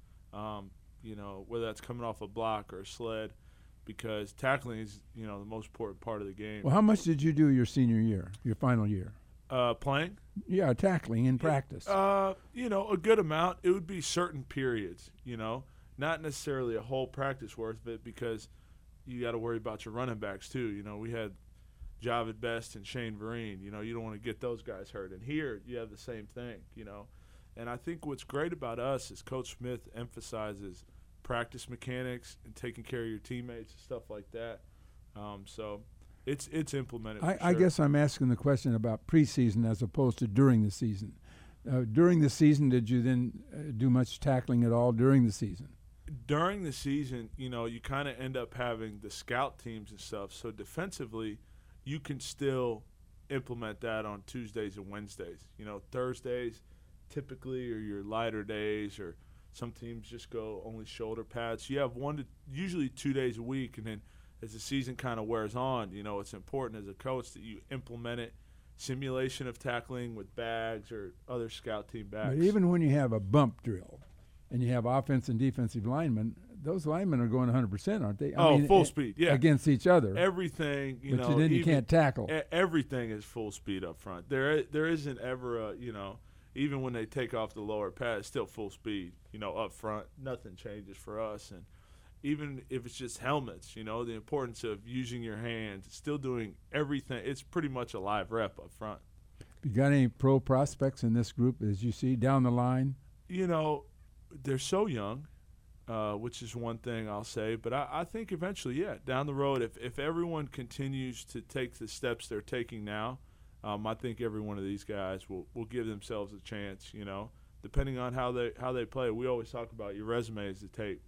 whether that's coming off a block or a sled, because tackling is, the most important part of the game. Well, how much did you do your senior year, your final year? Playing? Yeah, tackling in practice. A good amount. It would be certain periods, not necessarily a whole practice worth of it, because you got to worry about your running backs too. We had Javid Best and Shane Vereen. You don't want to get those guys hurt. And here you have the same thing, And I think what's great about us is Coach Smith emphasizes practice mechanics and taking care of your teammates and stuff like that. So it's implemented. I guess I'm asking the question about preseason as opposed to during the season. During the season, did you then do much tackling at all during the season? During the season, you kind of end up having the scout teams and stuff. So defensively, you can still implement that on Tuesdays and Wednesdays. Thursdays typically are your lighter days, or some teams just go only shoulder pads. You have usually 2 days a week, and then as the season kind of wears on, it's important as a coach that you implement it. Simulation of tackling with bags or other scout team bags. But even when you have a bump drill and you have offense and defensive linemen, those linemen are going 100%, aren't they? Full speed, yeah. Against each other. Everything, but then you can't tackle. Everything is full speed up front. There isn't ever even when they take off the lower pad, it's still full speed, up front. Nothing changes for us. And even if it's just helmets, the importance of using your hands, still doing everything. It's pretty much a live rep up front. You got any pro prospects in this group as you see down the line? They're so young, which is one thing I'll say. But I think eventually, down the road, if everyone continues to take the steps they're taking now, I think every one of these guys will give themselves a chance, depending on how they play. We always talk about your resume as the tape,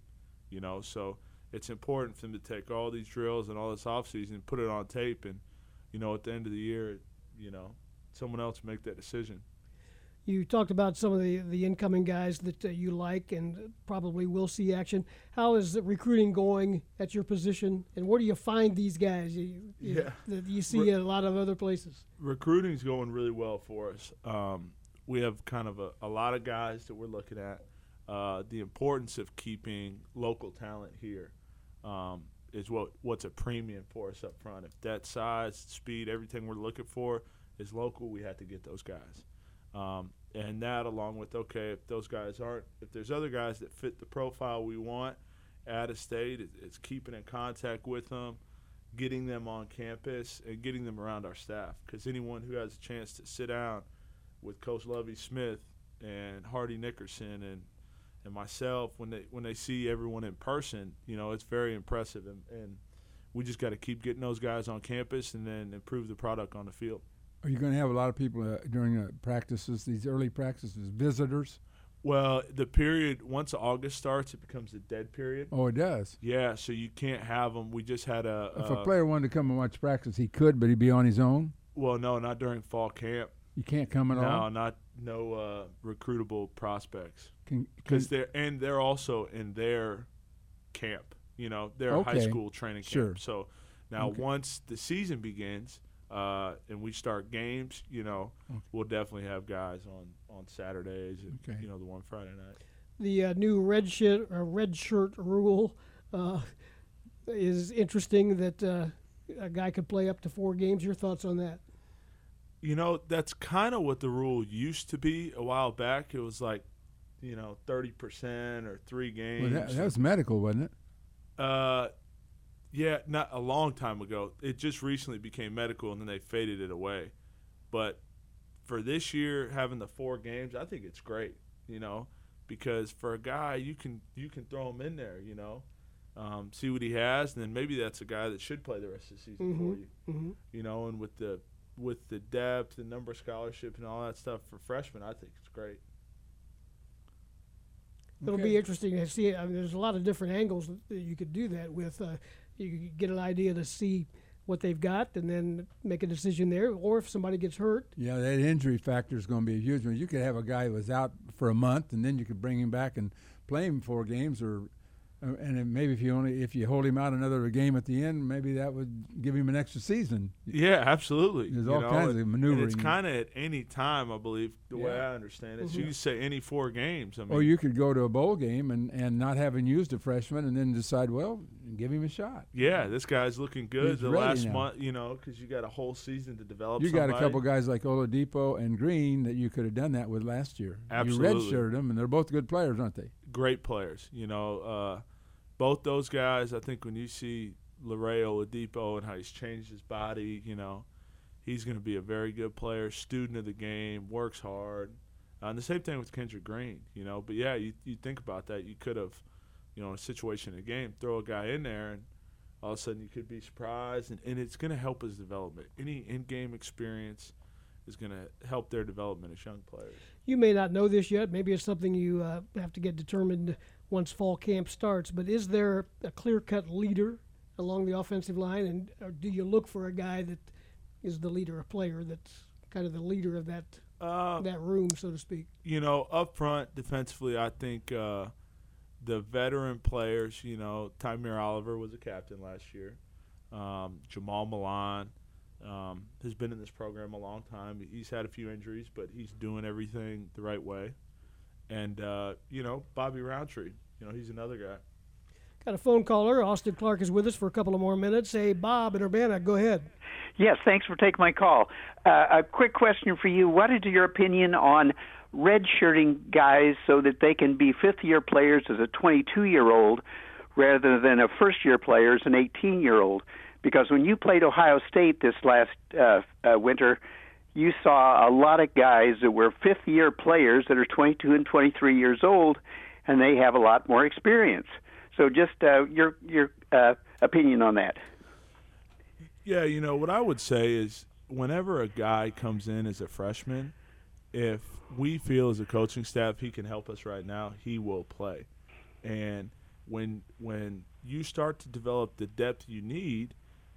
so it's important for them to take all these drills and all this offseason and put it on tape, and, at the end of the year, someone else make that decision. You talked about some of the incoming guys that you like and probably will see action. How is the recruiting going at your position, and where do you find these guys that you see at a lot of other places? Recruiting's going really well for us. We have kind of a lot of guys that we're looking at. The importance of keeping local talent here is what's a premium for us up front. If that size, speed, everything we're looking for is local, we have to get those guys. And that, along with, if those guys aren't, if there's other guys that fit the profile we want out of state, it's keeping in contact with them, getting them on campus, and getting them around our staff. Because anyone who has a chance to sit down with Coach Lovie Smith and Hardy Nickerson and myself, when they see everyone in person, it's very impressive. And we just got to keep getting those guys on campus and then improve the product on the field. Are you going to have a lot of people during practices, these early practices, visitors? Well, the period, once August starts, it becomes a dead period. Oh, it does? Yeah, so you can't have them. We just had if a player wanted to come and watch practice, he could, but he'd be on his own? Well, no, not during fall camp. You can't come at all? No recruitable prospects. Because they're also in their camp, their high school training camp. Sure. So now once the season begins – and we start games, we'll definitely have guys on Saturdays and the one Friday night. The new red shirt rule is interesting. That a guy could play up to 4 games. Your thoughts on that? That's kind of what the rule used to be a while back. It was like, 30% or 3 games. Well, that was medical, wasn't it? Yeah, not a long time ago. It just recently became medical, and then they faded it away. But for this year, having the 4 games, I think it's great, because for a guy, you can throw him in there, see what he has, and then maybe that's a guy that should play the rest of the season for you, and with the depth and number of scholarships and all that stuff for freshmen, I think it's great. It'll be interesting to see. There's a lot of different angles that you could do that with. You could get an idea to see what they've got and then make a decision there, or if somebody gets hurt. Yeah, that injury factor is going to be a huge one. You could have a guy who was out for a month, and then you could bring him back and play him 4 games, and then maybe if you hold him out another game at the end, maybe that would give him an extra season. Yeah, absolutely. There's all kinds of maneuvering. And it's kind of at any time, I believe, the way I understand it. So you say any 4 games. Or you could go to a bowl game and not having used a freshman and then decide, well, give him a shot. Yeah, this guy's looking good the last month, because you got a whole season to develop got a couple guys like Oladipo and Green that you could have done that with last year. Absolutely. You redshirted them, and they're both good players, aren't they? Great players. Both those guys, I think when you see Larray Oladipo and how he's changed his body, he's going to be a very good player, student of the game, works hard. And the same thing with Kendrick Green, But, yeah, you think about that. You could have, in a situation in a game, throw a guy in there, and all of a sudden you could be surprised. And it's going to help his development. Any in-game experience is going to help their development as young players. You may not know this yet. Maybe it's something you have to get determined once fall camp starts. But is there a clear-cut leader along the offensive line, and or do you look for a guy that is the leader, a player that's kind of the leader of that room, so to speak? Up front defensively, I think the veteran players. Tymir Oliver was a captain last year. Jamal Milan has been in this program a long time. He's had a few injuries, but he's doing everything the right way. And, Bobby Roundtree, he's another guy. Got a phone caller. Austin Clark is with us for a couple of more minutes. Hey, Bob in Urbana, go ahead. Yes, thanks for taking my call. A quick question for you. What is your opinion on redshirting guys so that they can be fifth-year players as a 22-year-old rather than a first-year player as an 18-year-old? Because when you played Ohio State this last winter, you saw a lot of guys that were fifth-year players that are 22 and 23 years old, and they have a lot more experience. So just your opinion on that. Yeah, what I would say is whenever a guy comes in as a freshman, if we feel as a coaching staff he can help us right now, he will play. And when you start to develop the depth you need,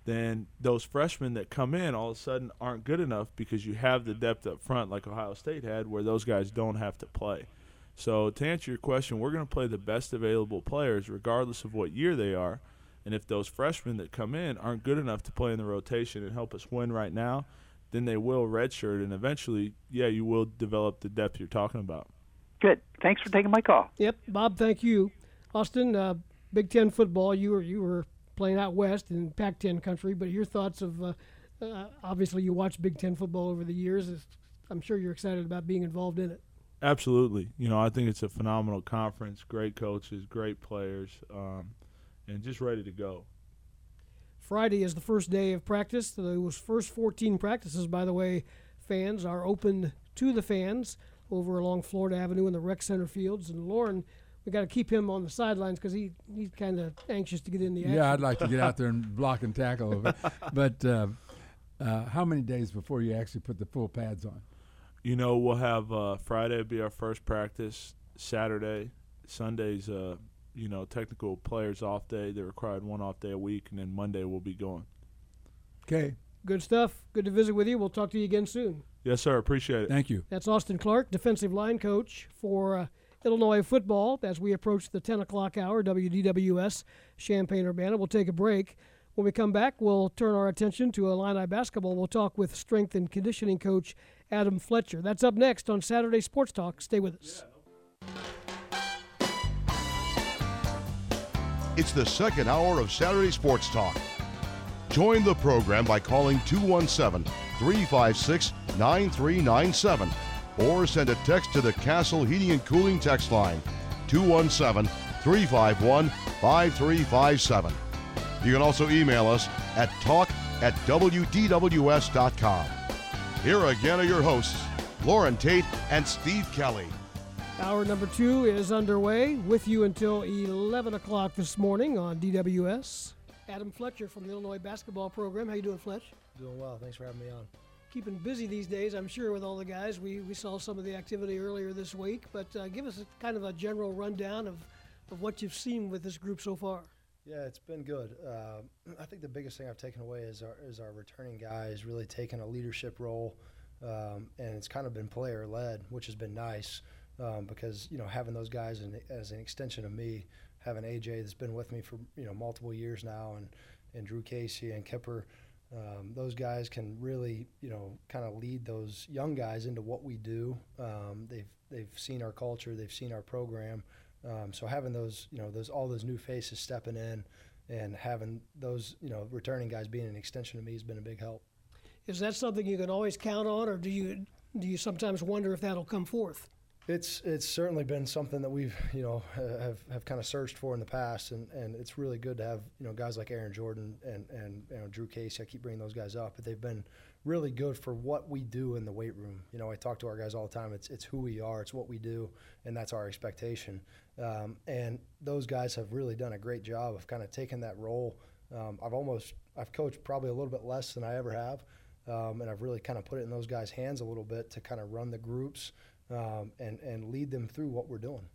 then those freshmen that come in all of a sudden aren't good enough because you have the depth up front like Ohio State had where those guys don't have to play. So to answer your question, we're going to play the best available players regardless of what year they are. And if those freshmen that come in aren't good enough to play in the rotation and help us win right now, then they will redshirt, and eventually, yeah, you will develop the depth you're talking about. Good. Thanks for taking my call. Yep, Bob, thank you. Austin, Big Ten football, you were playing out west in Pac-10 country, but your thoughts of obviously you watched Big Ten football over the years. I'm sure you're excited about being involved in it. Absolutely. I think it's a phenomenal conference, great coaches, great players, and just ready to go. Friday is the first day of practice. Those first 14 practices, by the way, fans, are open to the fans over along Florida Avenue in the rec center fields. And Lauren, we got to keep him on the sidelines because he's kind of anxious to get in the action. Yeah, I'd like to get out there and block and tackle over. But how many days before you actually put the full pads on? We'll have Friday be our first practice, Saturday, Sunday's technical players off day. They're required one off day a week, and then Monday we'll be going. Okay. Good stuff. Good to visit with you. We'll talk to you again soon. Yes, sir. Appreciate it. Thank you. That's Austin Clark, defensive line coach for Illinois football. As we approach the 10 o'clock hour, WDWS Champaign-Urbana. We'll take a break. When we come back, we'll turn our attention to Illini basketball. We'll talk with strength and conditioning coach Adam Fletcher. That's up next on Saturday Sports Talk. Stay with us. It's the second hour of Saturday Sports Talk. Join the program by calling 217-356-9397 or send a text to the Castle Heating and Cooling text line, 217-351-5357. You can also email us at talk@wdws.com. Here again are your hosts, Lauren Tate and Steve Kelly. Hour number 2 is underway with you until 11 o'clock this morning on DWS. Adam Fletcher from the Illinois basketball program. How you doing, Fletch? Doing well. Thanks for having me on. Keeping busy these days, I'm sure, with all the guys. We saw some of the activity earlier this week, but give us kind of a general rundown of what you've seen with this group so far. Yeah, it's been good. I think the biggest thing I've taken away is our returning guys really taking a leadership role, and it's kind of been player-led, which has been nice. Because having those guys as an extension of me, having AJ that's been with me for multiple years now, and Drew Casey and Kipper, those guys can really kind of lead those young guys into what we do. They've seen our culture, they've seen our program, so having those all those new faces stepping in and having those returning guys being an extension of me has been a big help. Is that something you can always count on, or do you sometimes wonder if that'll come forth? It's certainly been something that we've have kind of searched for in the past, and it's really good to have guys like Aaron Jordan and Drew Casey. I keep bringing those guys up, but they've been really good for what we do in the weight room. I talk to our guys all the time. It's who we are, it's what we do, and that's our expectation. And those guys have really done a great job of kind of taking that role. I've coached probably a little bit less than I ever have, and I've really kind of put it in those guys' hands a little bit to kind of run the groups. And lead them through what we're doing.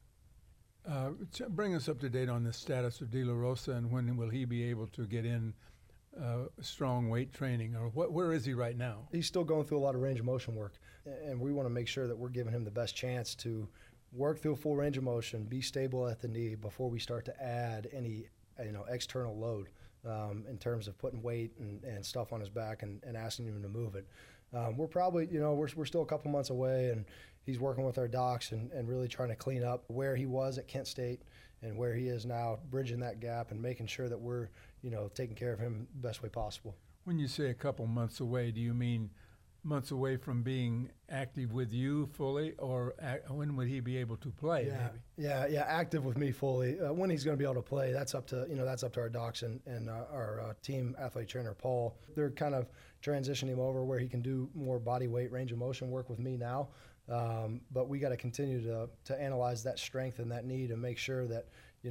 Bring us up to date on the status of De La Rosa, and when will he be able to get in strong weight training, or where is he right now? He's still going through a lot of range of motion work, and we want to make sure that we're giving him the best chance to work through a full range of motion, be stable at the knee before we start to add any external load in terms of putting weight and stuff on his back and asking him to move it. We're probably, we're still a couple months away, and he's working with our docs and really trying to clean up where he was at Kent State and where he is now, bridging that gap and making sure that we're, taking care of him the best way possible. When you say a couple months away, do you mean months away from being active with you fully, or when would he be able to play? Yeah, active with me fully. When he's going to be able to play, that's up to our docs and our team athlete trainer Paul. They're kind of transitioning him over where he can do more body weight range of motion work with me now. But we got to continue to analyze that strength and that need and make sure that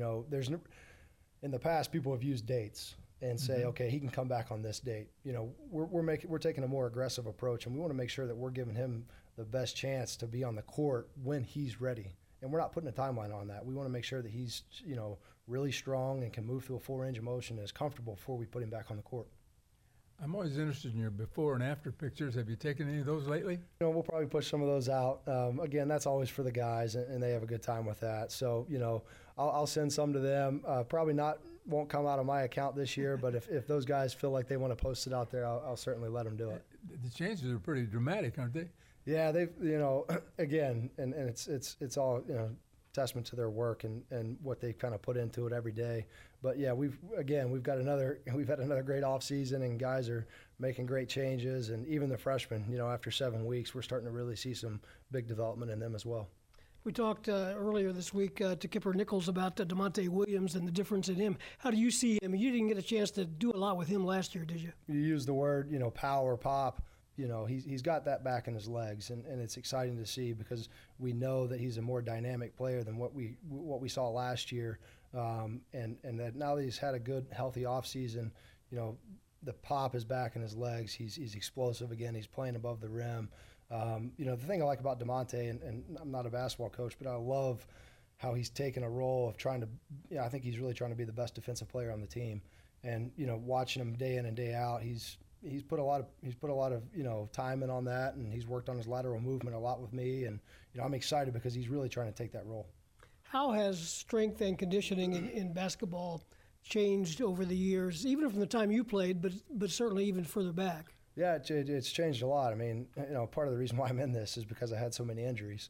in the past people have used dates and say, okay, he can come back on this date. We're taking a more aggressive approach, and we want to make sure that we're giving him the best chance to be on the court when he's ready. And we're not putting a timeline on that. We want to make sure that he's really strong and can move through a full range of motion and is comfortable before we put him back on the court. I'm always interested in your before and after pictures. Have you taken any of those lately? We'll probably push some of those out. Again, that's always for the guys, and they have a good time with that. So, I'll send some to them. Probably won't come out of my account this year, but if those guys feel like they want to post it out there, I'll certainly let them do it. The changes are pretty dramatic, aren't they? Yeah, they've, again, and it's all, testament to their work and what they kind of put into it every day. But yeah, we've had another great off season, and guys are making great changes, and even the freshmen, after 7 weeks, we're starting to really see some big development in them as well. We talked earlier this week to Kipper Nichols about DeMonte Williams and the difference in him. How do you see him? You didn't get a chance to do a lot with him last year, did you? You used the word, power, pop. He's got that back in his legs, and it's exciting to see because we know that he's a more dynamic player than what we saw last year, and that now that he's had a good, healthy offseason, the pop is back in his legs. He's explosive again. He's playing above the rim. The thing I like about DeMonte, and I'm not a basketball coach, but I love how he's taken a role of trying to. I think he's really trying to be the best defensive player on the team, and watching him day in and day out, he's put a lot of time in on that, and he's worked on his lateral movement a lot with me, and I'm excited because he's really trying to take that role. How has strength and conditioning in basketball changed over the years, even from the time you played, but certainly even further back? Yeah, it's changed a lot. I mean, part of the reason why I'm in this is because I had so many injuries.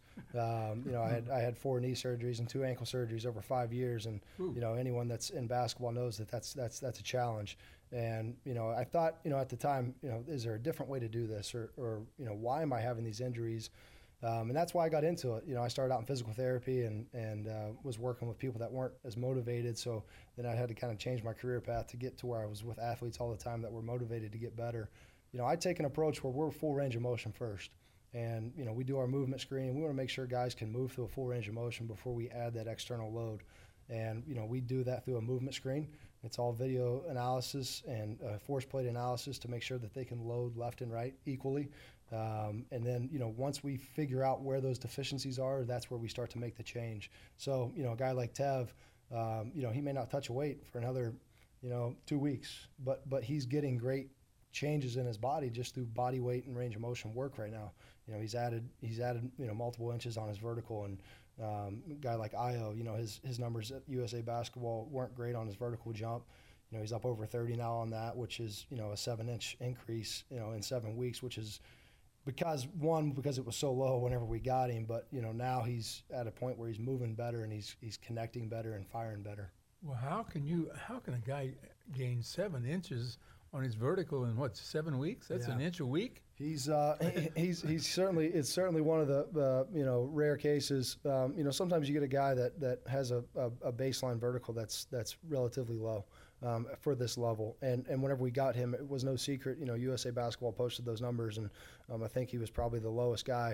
I had 4 knee surgeries and 2 ankle surgeries over 5 years, and anyone that's in basketball knows that's a challenge. And I thought, at the time, is there a different way to do this, or why am I having these injuries? And that's why I got into it. I started out in physical therapy and was working with people that weren't as motivated. So then I had to kind of change my career path to get to where I was with athletes all the time that were motivated to get better. I take an approach where we're full range of motion first. And, we do our movement screening. We want to make sure guys can move through a full range of motion before we add that external load. And, we do that through a movement screen. It's all video analysis and force plate analysis to make sure that they can load left and right equally. And then, once we figure out where those deficiencies are, that's where we start to make the change. So, a guy like Tev, he may not touch a weight for another, 2 weeks, but he's getting great changes in his body just through body weight and range of motion work right now. He's added multiple inches on his vertical, and a guy like Io, his numbers at USA Basketball weren't great on his vertical jump. He's up over 30 now on that, which is a 7-inch increase in 7 weeks, which is because it was so low whenever we got him, but now he's at a point where he's moving better and he's connecting better and firing better. Well, how can a guy gain 7 inches on his vertical in 7 weeks? That's an inch a week. He's certainly, it's certainly one of the rare cases. Sometimes you get a guy that has a baseline vertical that's relatively low for this level. And whenever we got him, it was no secret. USA Basketball posted those numbers, and I think he was probably the lowest guy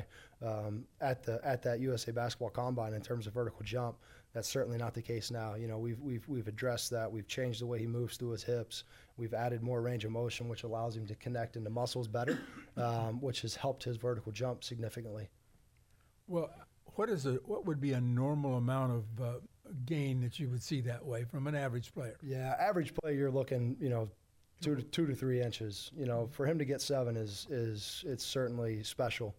at that USA Basketball Combine in terms of vertical jump. That's certainly not the case now. We've addressed that. We've changed the way he moves through his hips. We've added more range of motion, which allows him to connect into muscles better, which has helped his vertical jump significantly. Well, what would be a normal amount of gain that you would see that way from an average player? Yeah, average player, you're looking, 2 to 3 inches. For him to get 7 is it's certainly special.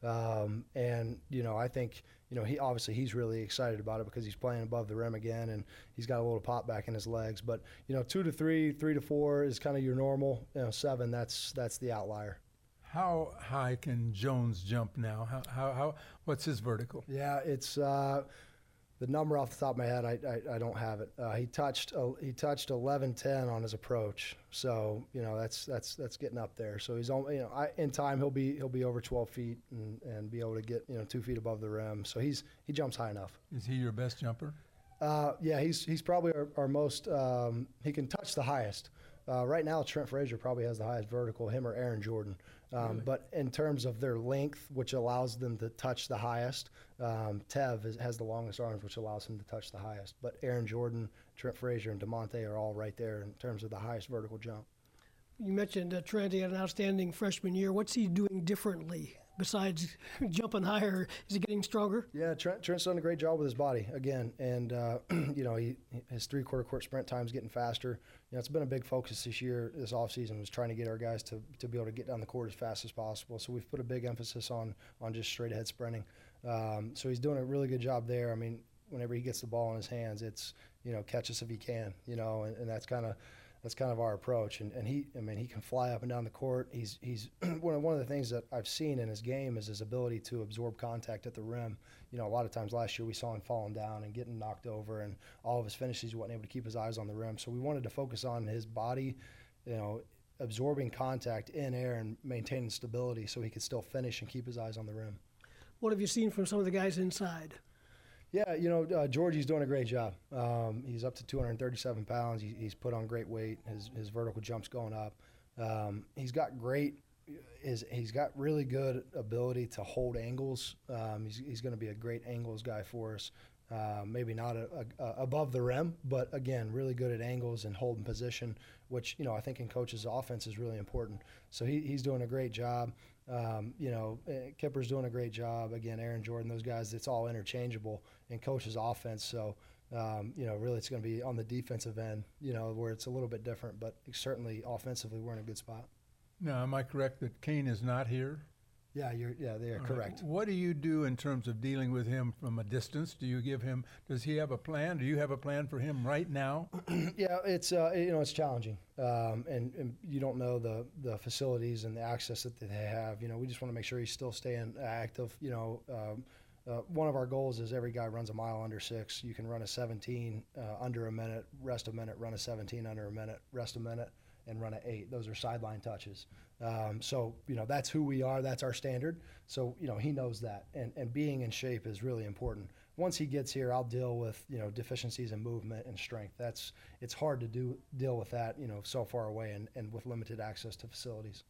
And I think he's really excited about it because he's playing above the rim again, and he's got a little pop back in his legs. But 2 to 3, 3 to 4 is kind of your normal. 7, that's the outlier. How high can Jones jump now? How what's his vertical? Yeah, it's the number off the top of my head. I don't have it. He touched 11:10 on his approach. So that's getting up there. So he's in time he'll be over 12 feet and be able to get 2 feet above the rim. So he jumps high enough. Is he your best jumper? Yeah, he's probably our most. He can touch the highest. Right now, Trent Frazier probably has the highest vertical, him or Aaron Jordan. Really? But in terms of their length, which allows them to touch the highest, Tev has the longest arms, which allows him to touch the highest. But Aaron Jordan, Trent Frazier, and DeMonte are all right there in terms of the highest vertical jump. You mentioned Trent. He had an outstanding freshman year. What's he doing differently besides jumping higher? Is he getting stronger? Yeah, Trent's done a great job with his body again, and his 3/4 court sprint time's getting faster. It's been a big focus this year, this offseason, was trying to get our guys to be able to get down the court as fast as possible. So we've put a big emphasis on just straight ahead sprinting. So he's doing a really good job there. I mean, whenever he gets the ball in his hands, it's catch us if he can, and that's kind of our approach. And he can fly up and down the court. He's one of the things that I've seen in his game is his ability to absorb contact at the rim. A lot of times last year we saw him falling down and getting knocked over, and all of his finishes he wasn't able to keep his eyes on the rim. So we wanted to focus on his body, absorbing contact in air and maintaining stability so he could still finish and keep his eyes on the rim. What have you seen from some of the guys inside? Yeah, Georgie's doing a great job. He's up to 237 pounds. He's put on great weight. His vertical jump's going up. He's got really good ability to hold angles. He's going to be a great angles guy for us. Maybe not above the rim, but again, really good at angles and holding position, which I think in coach's offense is really important. So he's doing a great job. Kipper's doing a great job. Again, Aaron Jordan, those guys, it's all interchangeable in coach's offense. So, really it's going to be on the defensive end, where it's a little bit different, but certainly offensively we're in a good spot. Now, am I correct that Kane is not here? Yeah, they are correct. What do you do in terms of dealing with him from a distance? Does he have a plan? Do you have a plan for him right now? Yeah, it's challenging, and you don't know the facilities and the access that they have. We just want to make sure he's still staying active. One of our goals is every guy runs a mile under 6. You can run a 17 under a minute, rest a minute, run a 17 under a minute, rest a minute, and run an 8. Those are sideline touches. So that's who we are. That's our standard. So he knows that, and being in shape is really important. Once he gets here, I'll deal with deficiencies in movement and strength. It's hard to deal with that so far away and with limited access to facilities.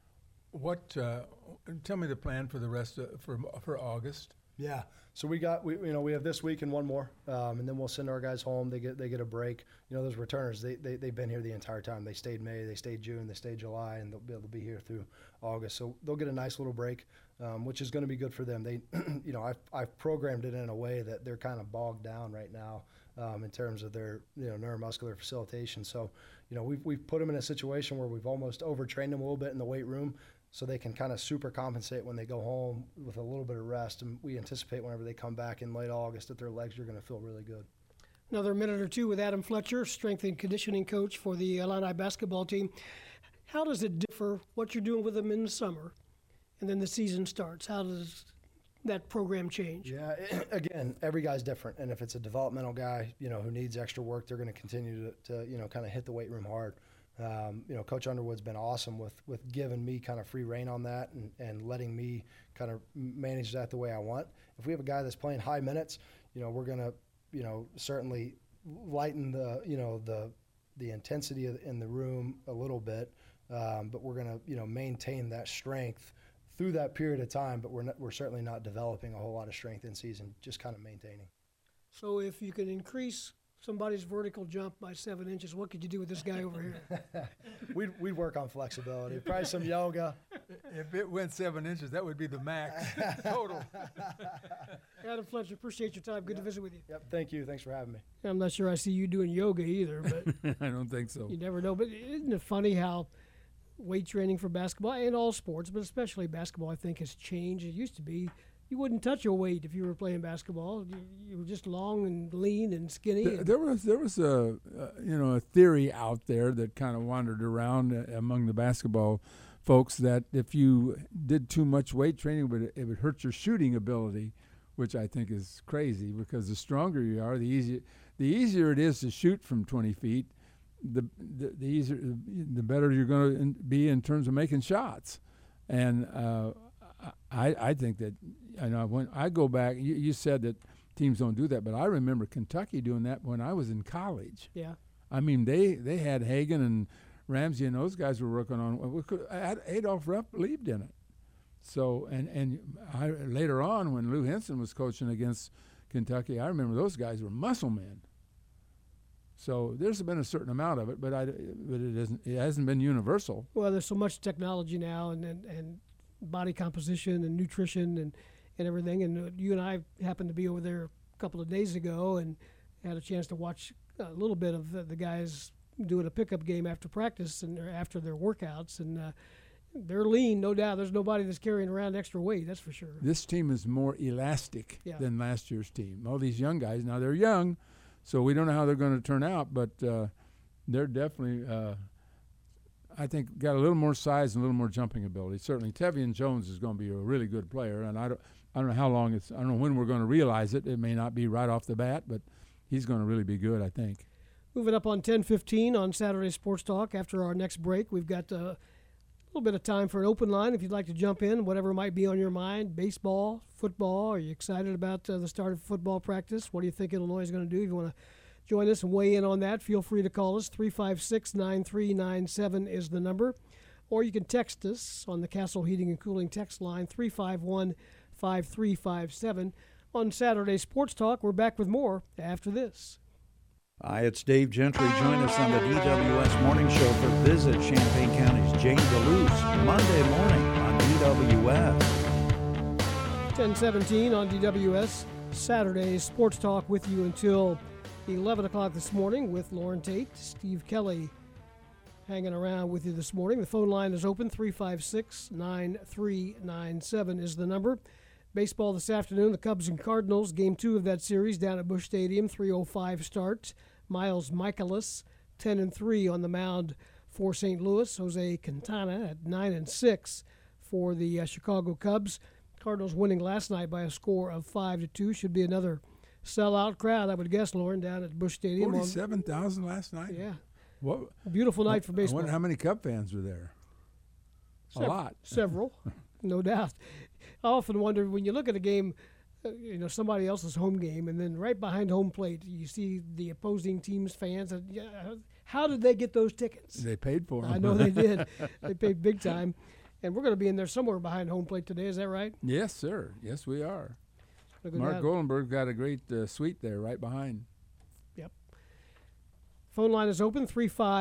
Tell me the plan for the rest for August. Yeah, so we have this week and one more, and then we'll send our guys home. They get a break. Those returners, they've been here the entire time. They stayed May, they stayed June, they stayed July, and they'll be able to be here through August. So they'll get a nice little break, which is going to be good for them. They, I've programmed it in a way that they're kind of bogged down right now in terms of their neuromuscular facilitation. So we've put them in a situation where we've almost overtrained them a little bit in the weight room, so they can kind of super compensate when they go home with a little bit of rest. And we anticipate whenever they come back in late August that their legs are going to feel really good. Another minute or two with Adam Fletcher, strength and conditioning coach for the Illini basketball team. How does it differ what you're doing with them in the summer and then the season starts? How does that program change? Yeah, again, every guy's different. And if it's a developmental guy, who needs extra work, they're going to continue to kind of hit the weight room hard. Coach Underwood's been awesome with giving me kind of free rein on that and letting me kind of manage that the way I want. If we have a guy that's playing high minutes, we're going to, certainly lighten the intensity in the room a little bit, but we're going to, maintain that strength through that period of time. But we're certainly not developing a whole lot of strength in season, just kind of maintaining. So if you can increase somebody's vertical jump by 7 inches, what could you do with this guy over here? We'd work on flexibility, probably some yoga. If it went 7 inches, that would be the max total. Adam Fletcher, appreciate your time. Good to visit with you. Yep, thank you. Thanks for having me. I'm not sure I see you doing yoga either, but I don't think so. You never know. But isn't it funny how weight training for basketball and all sports, but especially basketball, I think has changed. It used to be you wouldn't touch a weight if you were playing basketball. You were just long and lean and skinny. There was a theory out there that kind of wandered around among the basketball folks that if you did too much weight training, it would hurt your shooting ability, which I think is crazy because the stronger you are, the easier it is to shoot from 20 feet. The better you're going to be in terms of making shots, and I think that when I go back, you said that teams don't do that, but I remember Kentucky doing that when I was in college. Yeah, I mean they had Hagan and Ramsey and those guys were working on. Adolph Rupp believed in it. So and later on when Lou Henson was coaching against Kentucky, I remember those guys were muscle men. So there's been a certain amount of it, but it hasn't been universal. Well, there's so much technology now, and body composition and nutrition and everything. And you and I happened to be over there a couple of days ago and had a chance to watch a little bit of the guys doing a pickup game after practice and after their workouts. And they're lean, no doubt. There's nobody that's carrying around extra weight, that's for sure. This team is more elastic than last year's team. All these young guys, now they're young, so we don't know how they're going to turn out, but they're definitely, I think, got a little more size and a little more jumping ability. Certainly, Tevian Jones is going to be a really good player, and I don't know how long I don't know when we're going to realize it. It may not be right off the bat, but he's going to really be good, I think. Moving up on 10:15 on Saturday Sports Talk. After our next break, we've got a little bit of time for an open line if you'd like to jump in, whatever might be on your mind. Baseball, football. Are you excited about the start of football practice? What do you think Illinois is going to do? If you want to join us and weigh in on that, feel free to call us. 356-9397 is the number. Or you can text us on the Castle Heating and Cooling text line, 351-5357. On Saturday Sports Talk, we're back with more after this. Hi, it's Dave Gentry. Join us on the DWS Morning Show for Visit Champaign County's Jane DeLuce, Monday morning on DWS. 10:17 on DWS, Saturday Sports Talk with you until 11 o'clock this morning with Lauren Tate, Steve Kelly hanging around with you this morning. The phone line is open, 356-9397 is the number. Baseball this afternoon, the Cubs and Cardinals, Game 2 of that series down at Busch Stadium, 3:05 start. Miles Michaelis, 10-3 on the mound for St. Louis. Jose Quintana at 9-6 for the Chicago Cubs. Cardinals winning last night by a score of 5-2. Should be another sellout crowd, I would guess, Lauren, down at Busch Stadium. 47,000 last night? Yeah. What? Beautiful night for baseball. I wonder how many Cub fans were there. A lot. Several, no doubt. I often wonder when you look at a game, somebody else's home game, and then right behind home plate, you see the opposing team's fans. How did they get those tickets? They paid for them. I know they did. They paid big time. And we're going to be in there somewhere behind home plate today. Is that right? Yes, sir. Yes, we are. Mark Golenberg got a great suite there right behind. Yep. Phone line is open,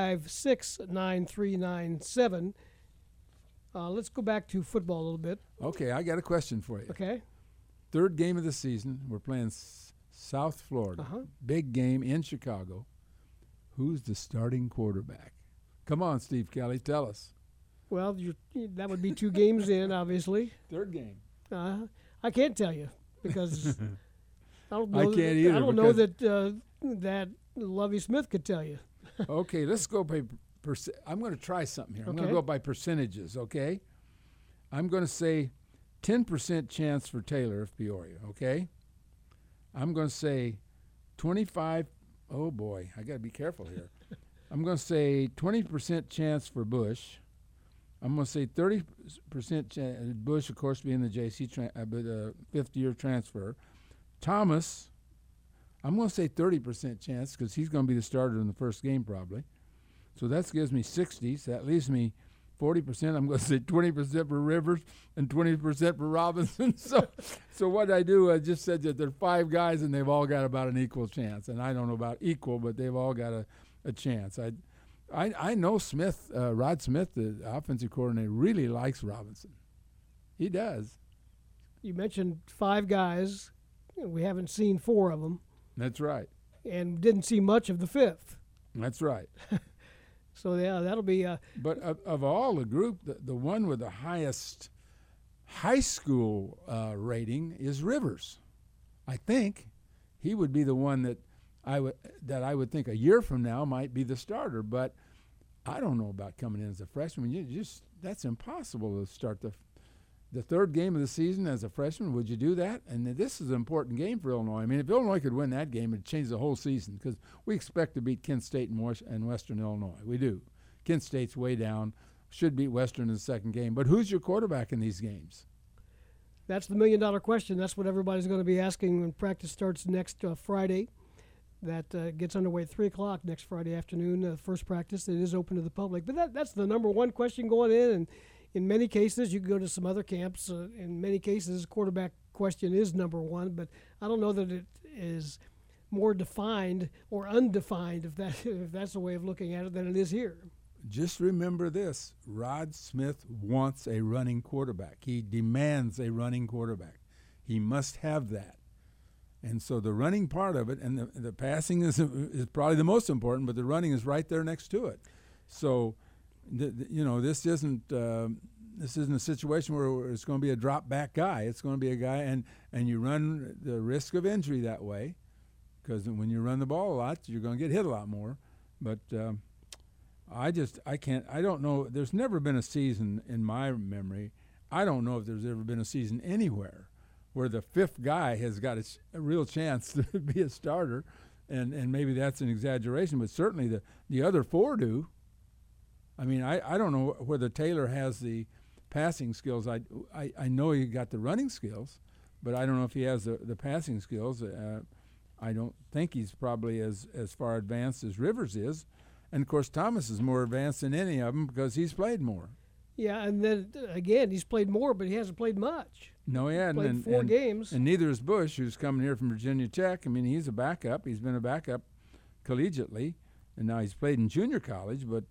356-9397. Let's go back to football a little bit. Okay, I got a question for you. Okay. Third game of the season. We're playing South Florida. Big game in Chicago. Who's the starting quarterback? Come on, Steve Kelly, tell us. Well, that would be 2 games in, obviously. Third game. I can't tell you because I don't know. I can't either. I don't know that Lovie Smith could tell you. Okay, let's go by I'm going to try something here. I'm going to go by percentages, okay? I'm going to say 10% chance for Taylor of Peoria, okay? I'm going to say 25 – oh, boy, I got to be careful here. I'm going to say 20% chance for Bush. I'm going to say 30% Bush, of course, being the JC fifth-year transfer. Thomas, I'm going to say 30% chance because he's going to be the starter in the first game probably. So that gives me 60. So that leaves me 40%. I'm going to say 20% for Rivers and 20% for Robinson. So what I do, I just said that there are 5 guys and they've all got about an equal chance. And I don't know about equal, but they've all got a chance. I know Smith, Rod Smith, the offensive coordinator, really likes Robinson. He does. You mentioned 5 guys. We haven't seen 4 of them. That's right. And didn't see much of the 5th. That's right. So, yeah, that'll be but of all the group, the one with the highest high school rating is Rivers. I think he would be the one that I would think a year from now might be the starter. But I don't know about coming in as a freshman. That's impossible to start the third game of the season as a freshman. Would you do that? And this is an important game for Illinois. I mean, if Illinois could win that game, it'd change the whole season because we expect to beat Kent State and Western Illinois. We do. Kent State's way down. Should beat Western in the second game. But who's your quarterback in these games? That's the million-dollar question. That's what everybody's going to be asking when practice starts next Friday. That gets underway at 3 o'clock next Friday afternoon, first practice. It is open to the public. But that's the number one question going in. And in many cases, you can go to some other camps. In many cases, quarterback question is number one. But I don't know that it is more defined or undefined, if that's a way of looking at it, than it is here. just remember this. Rod Smith wants a running quarterback. He demands a running quarterback. He must have that. And so the running part of it, and the passing is probably the most important, but the running is right there next to it. So, this isn't a situation where it's going to be a drop back guy. It's going to be a guy, and you run the risk of injury that way, because when you run the ball a lot, you're going to get hit a lot more. But I don't know. There's never been a season in my memory. I don't know if there's ever been a season anywhere where the fifth guy has got a real chance to be a starter, and maybe that's an exaggeration, but certainly the other four do. I mean, I don't know whether Taylor has the passing skills. I know he got the running skills, but I don't know if he has the passing skills. I don't think he's probably as far advanced as Rivers is. And, of course, Thomas is more advanced than any of them because he's played more. Yeah, and then, again, he's played more, but he hasn't played much. No, he hadn't. Played four games. And neither is Bush, who's coming here from Virginia Tech. I mean, he's a backup. He's been a backup collegiately, and now he's played in junior college. But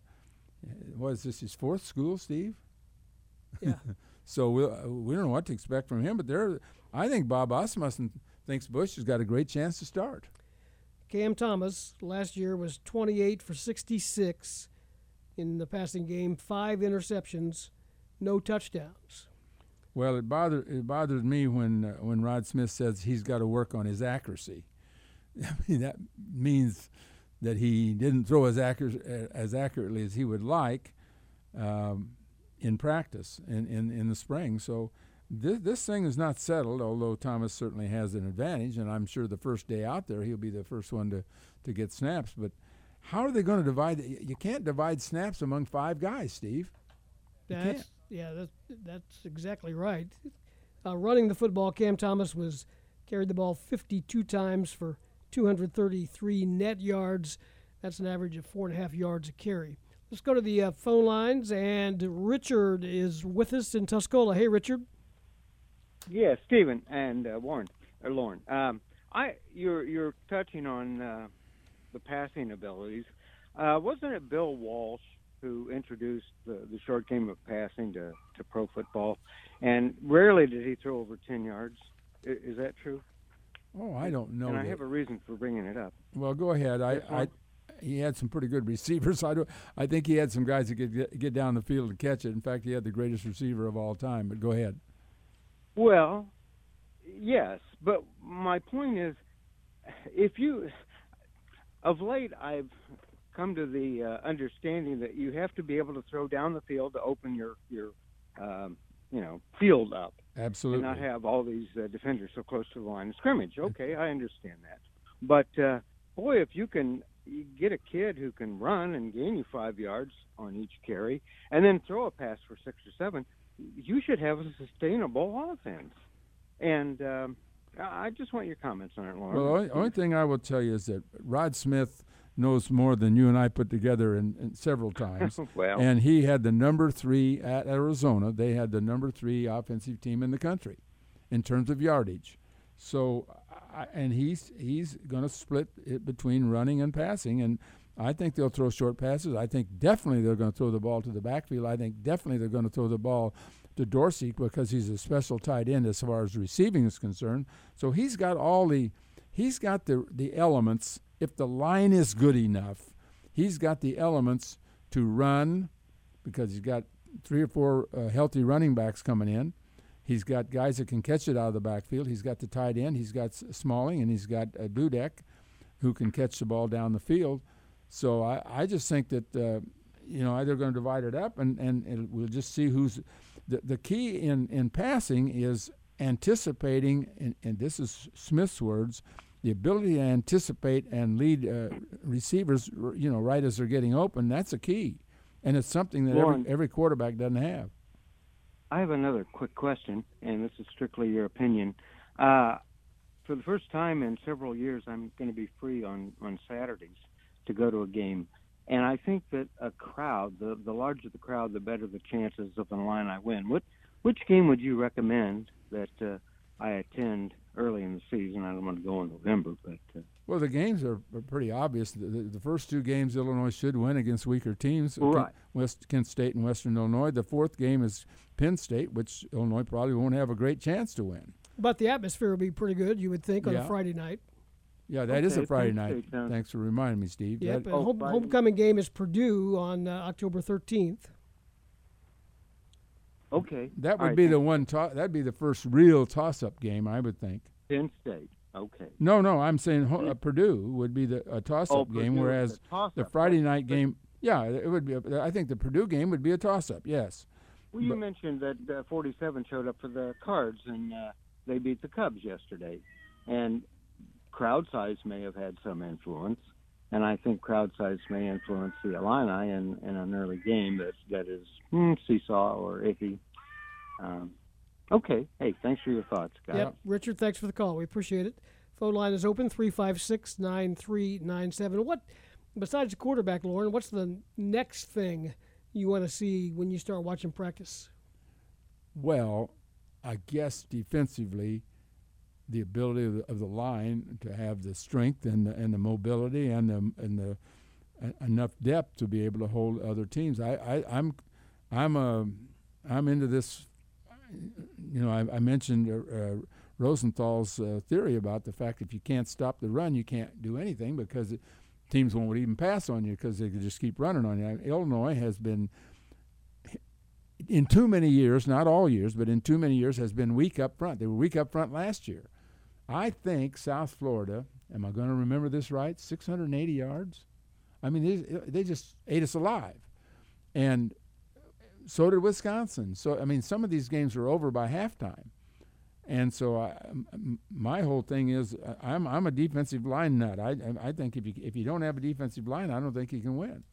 was this his fourth school, Steve? Yeah. So we don't know what to expect from him. But I think Bob Asmussen thinks Bush has got a great chance to start. Cam Thomas last year was 28 for 66 in the passing game, 5 interceptions, no touchdowns. Well, it bothers me when Rod Smith says he's got to work on his accuracy. I mean, that means that he didn't throw as accurately as he would like in practice in the spring. So this thing is not settled, although Thomas certainly has an advantage, and I'm sure the first day out there he'll be the first one to get snaps. But how are they going to divide? You can't divide snaps among 5 guys, Steve. That's exactly right. Running the football, Cam Thomas carried the ball 52 times for 233 net yards. That's an average of 4.5 yards a carry. Let's go to the phone lines, and Richard is with us in Tuscola. Hey, Richard. Yeah, Stephen and Lauren. You're touching on the passing abilities. Wasn't it Bill Walsh who introduced the short game of passing to pro football? And rarely did he throw over 10 yards. Is that true? Oh, I don't know. And I have a reason for bringing it up. Well, go ahead. He had some pretty good receivers. I think he had some guys that could get down the field and catch it. In fact, he had the greatest receiver of all time. But go ahead. Well, yes, but my point is, of late, I've come to the understanding that you have to be able to throw down the field to open your field up. Absolutely. And not have all these defenders so close to the line of scrimmage. Okay, I understand that. But, boy, if you get a kid who can run and gain you 5 yards on each carry and then throw a pass for 6 or 7, you should have a sustainable offense. And I just want your comments on it, Lauren. Well, the only thing I will tell you is that Rod Smith knows more than you and I put together in several times. Well. And he had the number 3 at Arizona. They had the number 3 offensive team in the country in terms of yardage. So, and he's going to split it between running and passing. And I think they'll throw short passes. I think definitely they're going to throw the ball to the backfield. I think definitely they're going to throw the ball to Dorsey because he's a special tight end as far as receiving is concerned. So he's got the elements. If the line is good enough, he's got the elements to run because he's got 3 or 4 healthy running backs coming in. He's got guys that can catch it out of the backfield. He's got the tight end. He's got Smalling, and he's got Dudek, who can catch the ball down the field. So I just think that they're going to divide it up, and we'll just see who's the key in passing is anticipating, and this is Smith's words, the ability to anticipate and lead receivers, right as they're getting open. That's a key, and it's something that every quarterback doesn't have. I have another quick question, and this is strictly your opinion. For the first time in several years, I'm going to be free on Saturdays to go to a game. And I think that a crowd, the larger the crowd, the better the chances of an Illini win. Which game would you recommend that I attend early in the season? I don't want to go in November, but Well, the games are pretty obvious. The first two games Illinois should win against weaker teams, Right. Kent State and Western Illinois. The fourth game is Penn State, which Illinois probably won't have a great chance to win. But the atmosphere will be pretty good, you would think, on a Yeah. Friday night. Yeah, that is a Okay, Friday Penn night. State sounds- Thanks for reminding me, Steve. Yep, That- and homecoming game is Purdue on October 13th. Okay. that All would right, be the thanks. one. That'd be the first real toss-up game, I would think. Penn State. Okay. No, I'm saying Purdue would be a toss-up game, Purdue, whereas the toss-up. the Friday night game, yeah, it would be. I think the Purdue game would be a toss-up. Yes. Well, you mentioned that 47 showed up for the Cards, and they beat the Cubs yesterday. And crowd size may have had some influence, and I think crowd size may influence the Illini in an early game that is seesaw or iffy. Okay. Hey, thanks for your thoughts, guys. Yep, Richard, thanks for the call. We appreciate it. Phone line is open, 356-9397. What, besides the quarterback, Lauren, what's the next thing you want to see when you start watching practice? Well, I guess defensively, the ability of the line to have the strength and the mobility and the enough depth to be able to hold other teams. I'm into this. You know, I mentioned Rosenthal's theory about the fact if you can't stop the run, you can't do anything because teams won't even pass on you because they could just keep running on you. Illinois has been, in too many years, not all years, but in too many years, has been weak up front. They were weak up front last year. I think South Florida, am I going to remember this right, 680 yards? I mean, they just ate us alive. And so did Wisconsin. So, I mean, some of these games are over by halftime. And so my whole thing is I'm a defensive line nut. I think if you don't have a defensive line, I don't think you can win.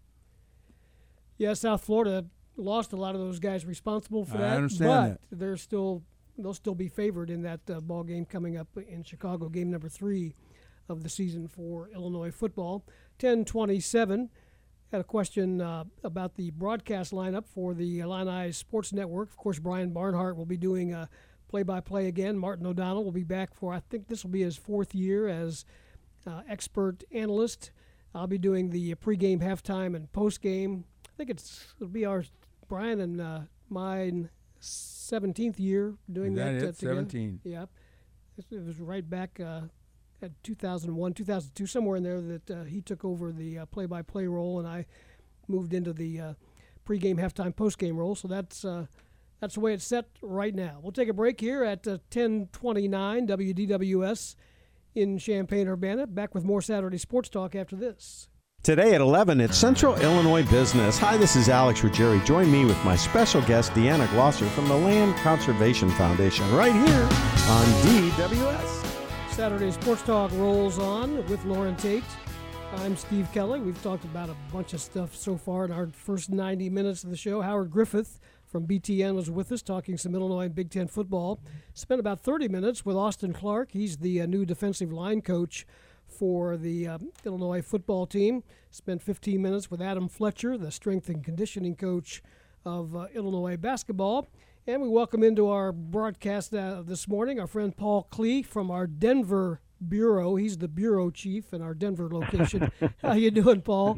Yeah, South Florida lost a lot of those guys responsible for that. I understand but they'll still be favored in that ball game coming up in Chicago, game number 3 of the season for Illinois football. 10:27. Had a question about the broadcast lineup for the Illini Sports Network. Of course, Brian Barnhart will be doing play-by-play again. Martin O'Donnell will be back for, I think this will be his 4th year as expert analyst. I'll be doing the pregame, halftime, and postgame. I think it'll be Brian and mine 17th year doing that Is that it? together. 17. Yeah. It was right back at 2001, 2002, somewhere in there that he took over the play-by-play role, and I moved into the pregame, halftime, postgame role. So that's the way it's set right now. We'll take a break here at 10:29 WDWS in Champaign-Urbana. Back with more Saturday Sports Talk after this. Today at 11, it's Central Illinois Business. Hi, this is Alex Ruggieri. Join me with my special guest, Deanna Glosser from the Land Conservation Foundation, right here on DWS. Saturday Sports Talk rolls on with Lauren Tate. I'm Steve Kelly. We've talked about a bunch of stuff so far in our first 90 minutes of the show. Howard Griffith from BTN was with us talking some Illinois and Big Ten football. Spent about 30 minutes with Austin Clark. He's the new defensive line coach for the Illinois football team. Spent 15 minutes with Adam Fletcher, the strength and conditioning coach of Illinois basketball. And we welcome into our broadcast this morning our friend Paul Klee from our Denver bureau. He's the bureau chief in our Denver location. How you doing, Paul?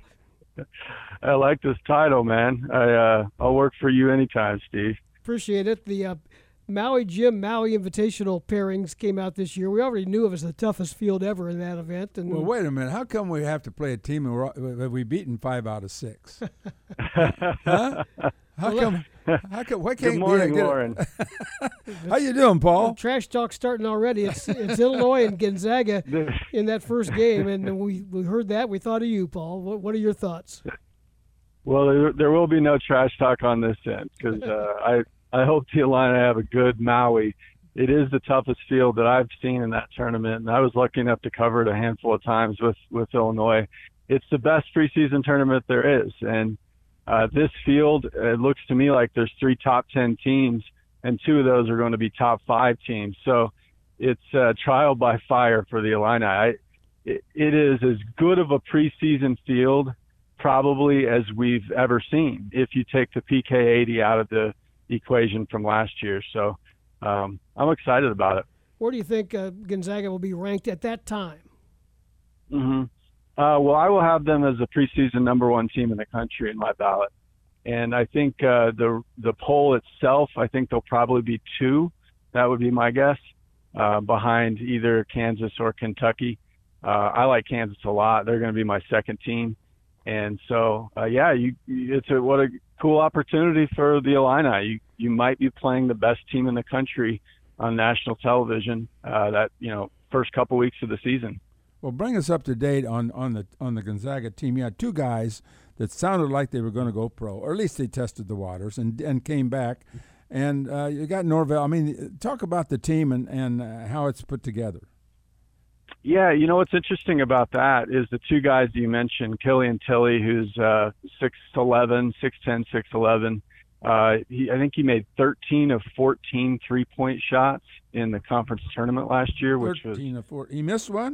I like this title, man. I'll work for you anytime, Steve. Appreciate it. The Maui Jim Maui Invitational pairings came out this year. We already knew it was the toughest field ever in that event. And well, wait a minute. How come we have to play a team and we've beaten 5 out of 6? Huh? How come? Why can't Good morning, Lauren. How you doing, Paul? Well, trash talk starting already. It's Illinois and Gonzaga in that first game, and we heard that. We thought of you, Paul. What are your thoughts? Well, there will be no trash talk on this end because I hope the Illini have a good Maui. It is the toughest field that I've seen in that tournament, and I was lucky enough to cover it a handful of times with Illinois. It's the best preseason tournament there is, and this field, it looks to me like there's 3 top 10 teams, and 2 of those are going to be top 5 teams. So it's trial by fire for the Illini. It is as good of a preseason field probably as we've ever seen if you take the PK80 out of the equation from last year. So I'm excited about it. Where do you think Gonzaga will be ranked at that time? Mm-hmm. Well, I will have them as the preseason number 1 team in the country in my ballot. And I think the poll itself, I think they'll probably be 2. That would be my guess, behind either Kansas or Kentucky. I like Kansas a lot. They're going to be my second team. And so, what a cool opportunity for the Illini. You might be playing the best team in the country on national television first couple weeks of the season. Well, bring us up to date on the Gonzaga team. You had 2 guys that sounded like they were going to go pro, or at least they tested the waters and came back. And you got Norvell. I mean, talk about the team and how it's put together. Yeah, what's interesting about that is the 2 guys you mentioned, Killian Tilly, who's 6'11", 6'10", 6'11". I think he made 13 of 14 3-point shots in the conference tournament last year, which 13 of 14. He missed one?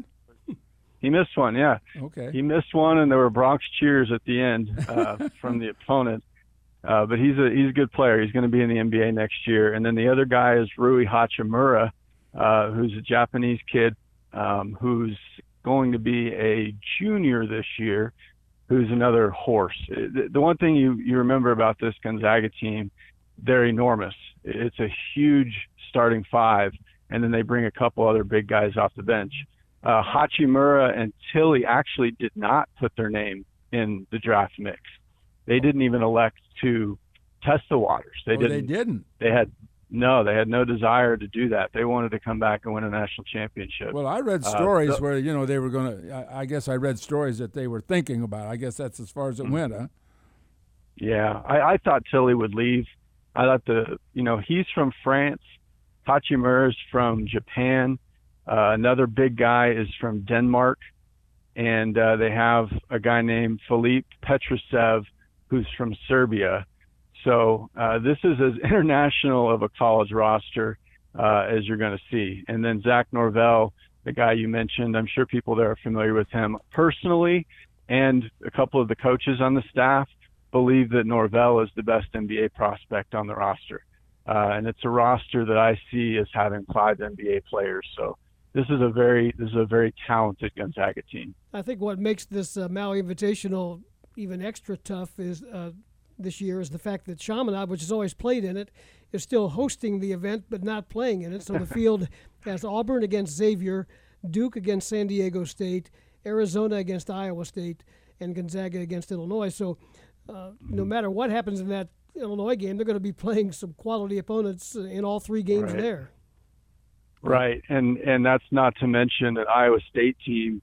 He missed one, yeah. Okay. He missed one, and there were Bronx cheers at the end from the opponent. But he's a good player. He's going to be in the NBA next year. And then the other guy is Rui Hachimura, who's a Japanese kid who's going to be a junior this year, who's another horse. The one thing you remember about this Gonzaga team, they're enormous. It's a huge starting 5, and then they bring a couple other big guys off the bench. Hachimura and Tilly actually did not put their name in the draft mix. They didn't even elect to test the waters. They didn't. They had no desire to do that. They wanted to come back and win a national championship. Well, I read stories where they were going to. I guess I read stories that they were thinking about. I guess that's as far as it went, huh? Yeah, I thought Tilly would leave. I thought he's from France. Hachimura's from Japan. Another big guy is from Denmark, and they have a guy named Filip Petrusev who's from Serbia. So this is as international of a college roster as you're going to see. And then Zach Norvell, the guy you mentioned, I'm sure people there are familiar with him personally, and a couple of the coaches on the staff believe that Norvell is the best NBA prospect on the roster. And it's a roster that I see as having 5 NBA players. So this is a very talented Gonzaga team. I think what makes this Maui Invitational even extra tough is this year is the fact that Chaminade, which has always played in it, is still hosting the event but not playing in it. So the field has Auburn against Xavier, Duke against San Diego State, Arizona against Iowa State, and Gonzaga against Illinois. So no matter what happens in that Illinois game, they're going to be playing some quality opponents in all 3 games there. Right, and that's not to mention an Iowa State team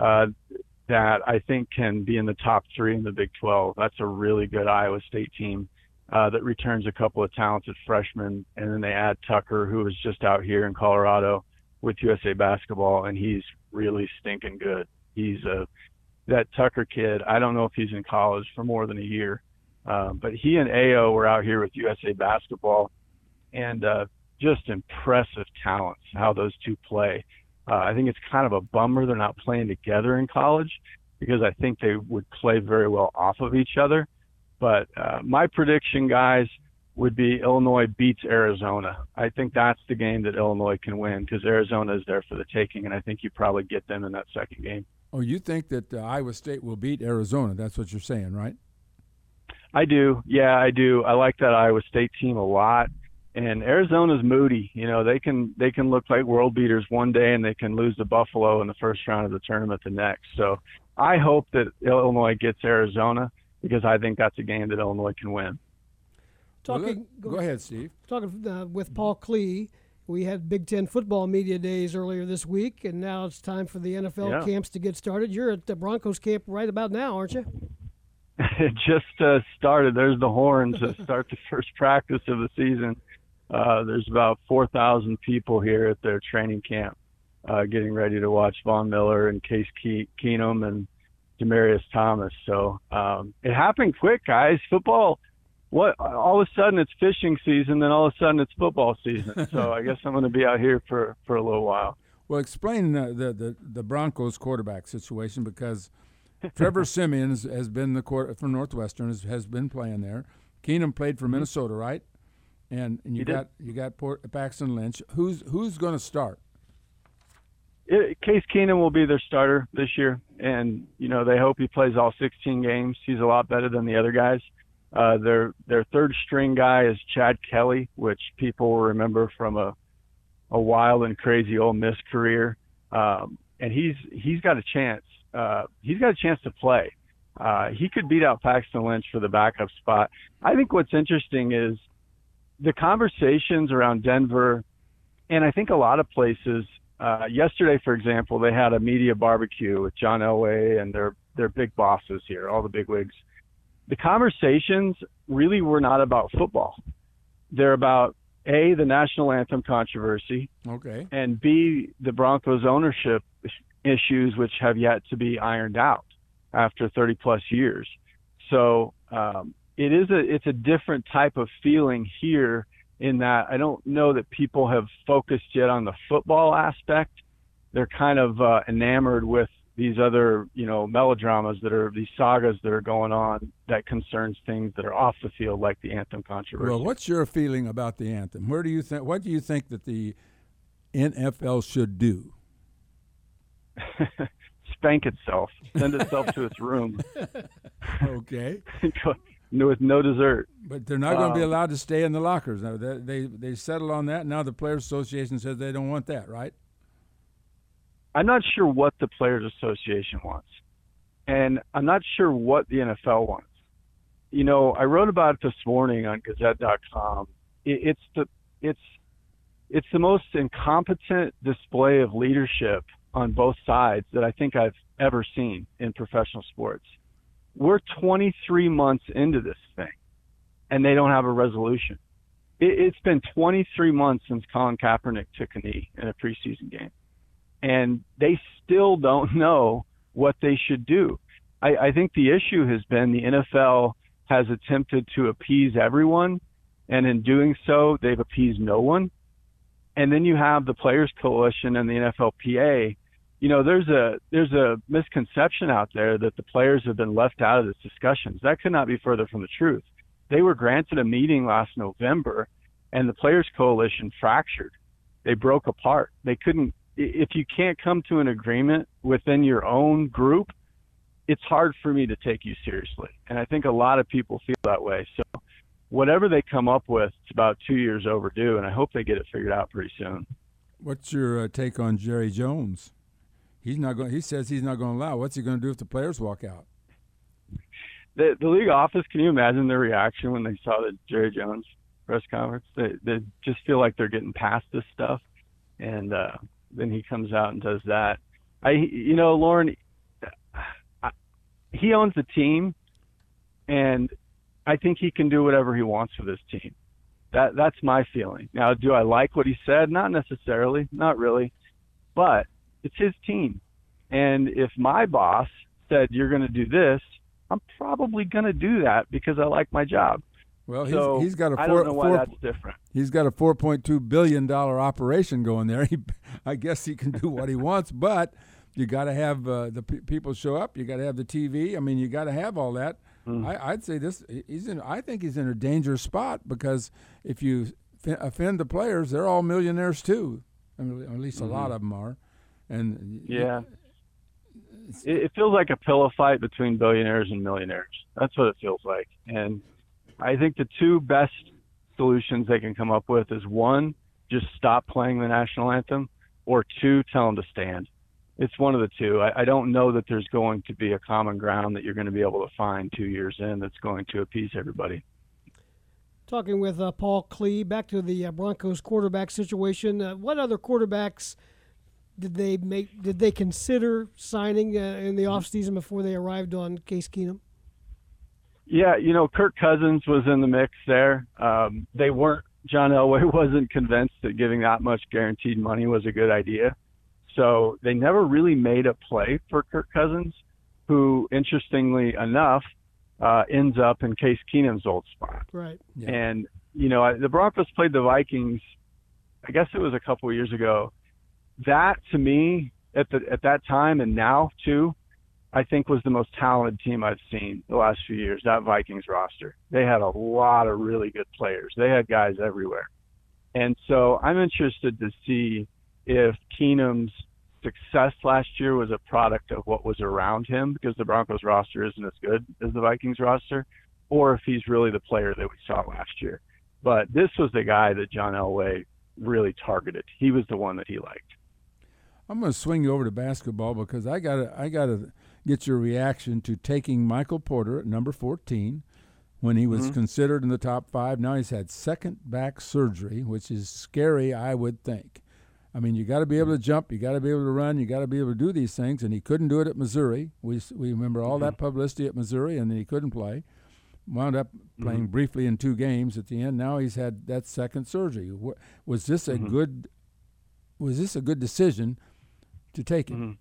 that I think can be in the top 3 in the Big 12. That's a really good Iowa State team that returns a couple of talented freshmen, and then they add Tucker, who was just out here in Colorado with USA Basketball, and he's really stinking good. He's that Tucker kid. I don't know if he's in college for more than a year, but he and Ayo were out here with USA Basketball, and just impressive talents, how those 2 play. I think it's kind of a bummer they're not playing together in college because I think they would play very well off of each other. But my prediction, guys, would be Illinois beats Arizona. I think that's the game that Illinois can win because Arizona is there for the taking, and I think you probably get them in that second game. Oh, you think that Iowa State will beat Arizona? That's what you're saying, right? I do. Yeah, I do. I like that Iowa State team a lot. And Arizona's moody. They can look like world beaters one day and they can lose to Buffalo in the first round of the tournament the next. So I hope that Illinois gets Arizona because I think that's a game that Illinois can win. Go ahead, Steve. Talking with Paul Klee, we had Big Ten football media days earlier this week, and now it's time for the NFL camps to get started. You're at the Broncos camp right about now, aren't you? It just started. There's the horn to start the first practice of the season. There's about 4,000 people here at their training camp getting ready to watch Von Miller and Case Keenum and Demaryius Thomas. So it happened quick, guys. Football, all of a sudden it's fishing season, then all of a sudden it's football season. So I guess I'm going to be out here for a little while. Well, explain the Broncos quarterback situation because Trevor Siemian has been the quarterback from Northwestern, has been playing there. Keenum played for Minnesota, right? And you got Paxton Lynch. Who's going to start? Case Keenum will be their starter this year, and they hope he plays all 16 games. He's a lot better than the other guys. Their third string guy is Chad Kelly, which people will remember from a wild and crazy Ole Miss career, and he's got a chance. He's got a chance to play. He could beat out Paxton Lynch for the backup spot. I think what's interesting is the conversations around Denver, and I think a lot of places. Yesterday, for example, they had a media barbecue with John Elway and their big bosses here, all the big wigs. The conversations really were not about football. They're about A, the national anthem controversy, okay, and B, the Broncos ownership issues, which have yet to be ironed out after 30 plus years. So it's a different type of feeling here, in that I don't know that people have focused yet on the football aspect. They're kind of enamored with these other, melodramas these sagas that are going on that concerns things that are off the field, like the anthem controversy. Well, what's your feeling about the anthem? What do you think that the NFL should do? Spank itself, send itself to its room. Okay. With no dessert. But they're not going to be allowed to stay in the lockers. Now, they settled on that. Now the Players Association says they don't want that, right? I'm not sure what the Players Association wants, and I'm not sure what the NFL wants. I wrote about it this morning on Gazette.com. It's the most incompetent display of leadership on both sides that I think I've ever seen in professional sports. We're 23 months into this thing, and they don't have a resolution. It's been 23 months since Colin Kaepernick took a knee in a preseason game, and they still don't know what they should do. I think the issue has been the NFL has attempted to appease everyone, and in doing so, they've appeased no one. And then you have the Players Coalition and the NFLPA. There's a misconception out there that the players have been left out of this discussion. That could not be further from the truth. They were granted a meeting last November, and the Players Coalition fractured. They broke apart. They couldn't. If you can't come to an agreement within your own group, it's hard for me to take you seriously. And I think a lot of people feel that way. So whatever they come up with, it's about 2 years overdue, and I hope they get it figured out pretty soon. What's your take on Jerry Jones? He says he's not going to allow. What's he going to do if the players walk out? The league office, can you imagine their reaction when they saw the Jerry Jones press conference? They just feel like they're getting past this stuff, and then he comes out and does that. Lauren, he owns the team, and I think he can do whatever he wants with his team. That's my feeling. Now, do I like what he said? Not necessarily, not really, but it's his team. And if my boss said, you're going to do this, I'm probably going to do that because I like my job. Well, he's got a I don't know why that's different. He's got a $4.2 billion operation going there. I guess he can do what he wants, but you got to have the people show up. You got to have the TV. I mean, you got to have all that. I'd say I think he's in a dangerous spot, because if you offend the players, they're all millionaires too. I mean, at least a lot of them are. And yeah, it feels like a pillow fight between billionaires and millionaires. That's what it feels like. And I think the two best solutions they can come up with is, one, just stop playing the national anthem, or two, tell them to stand. It's one of the two. I don't know that there's going to be a common ground that you're going to be able to find 2 years in that's going to appease everybody. Talking with Paul Klee, back to the Broncos quarterback situation. What other quarterbacks did they consider signing in the offseason before they arrived on Case Keenum? Yeah, Kirk Cousins was in the mix there. John Elway wasn't convinced that giving that much guaranteed money was a good idea. So they never really made a play for Kirk Cousins, who, interestingly enough, ends up in Case Keenum's old spot. Right. Yeah. And, the Broncos played the Vikings, I guess it was a couple of years ago. That, to me, at that time and now, too, I think was the most talented team I've seen the last few years, that Vikings roster. They had a lot of really good players. They had guys everywhere. And so I'm interested to see if Keenum's success last year was a product of what was around him, because the Broncos roster isn't as good as the Vikings roster, or if he's really the player that we saw last year. But this was the guy that John Elway really targeted. He was the one that he liked. I'm going to swing you over to basketball because I gotta get your reaction to taking Michael Porter at number 14 when he was considered in the top 5. Now he's had second back surgery, which is scary, I would think. I mean, you got to be able to jump, you got to be able to run, you got to be able to do these things, and he couldn't do it at Missouri. We remember all that publicity at Missouri, and then he couldn't play. Wound up playing briefly in 2 games at the end. Now he's had that second surgery. Was this a good decision to take it?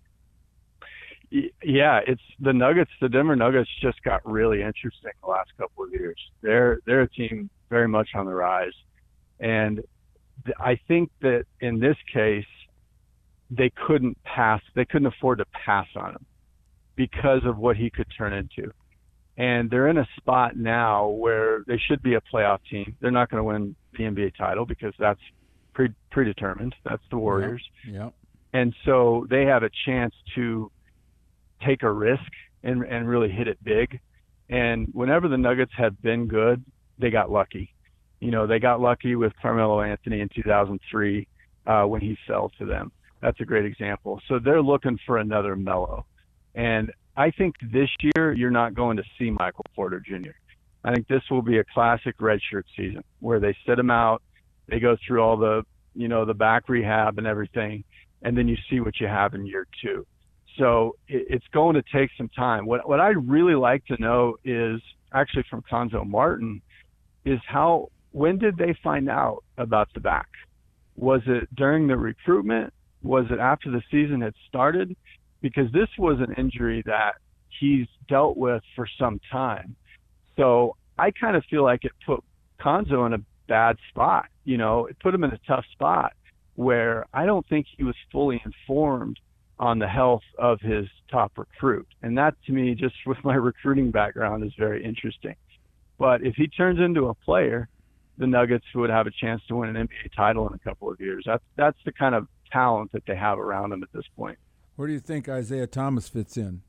Yeah, it's the Nuggets. The Denver Nuggets just got really interesting the last couple of years. They're a team very much on the rise, and I think that in this case they couldn't afford to pass on him because of what he could turn into. And they're in a spot now where they should be a playoff team. They're not going to win the NBA title because that's predetermined. That's the Warriors. Yeah. And so they have a chance to take a risk and really hit it big. And whenever the Nuggets have been good, they got lucky. You know, they got lucky with Carmelo Anthony in 2003 when he fell to them. That's a great example. So they're looking for another Melo. And I think this year you're not going to see Michael Porter Jr. I think this will be a classic redshirt season where they sit him out, they go through all the, the back rehab and everything, and then you see what you have in year 2. So it's going to take some time. What I'd really like to know is, actually from Cuonzo Martin, is when did they find out about the back? Was it during the recruitment? Was it after the season had started? Because this was an injury that he's dealt with for some time. So I kind of feel like it put Cuonzo in a bad spot. It put him in a tough spot where I don't think he was fully informed on the health of his top recruit. And that, to me, just with my recruiting background, is very interesting. But if he turns into a player, the Nuggets would have a chance to win an NBA title in a couple of years. That's the kind of talent that they have around him at this point. Where do you think Isaiah Thomas fits in?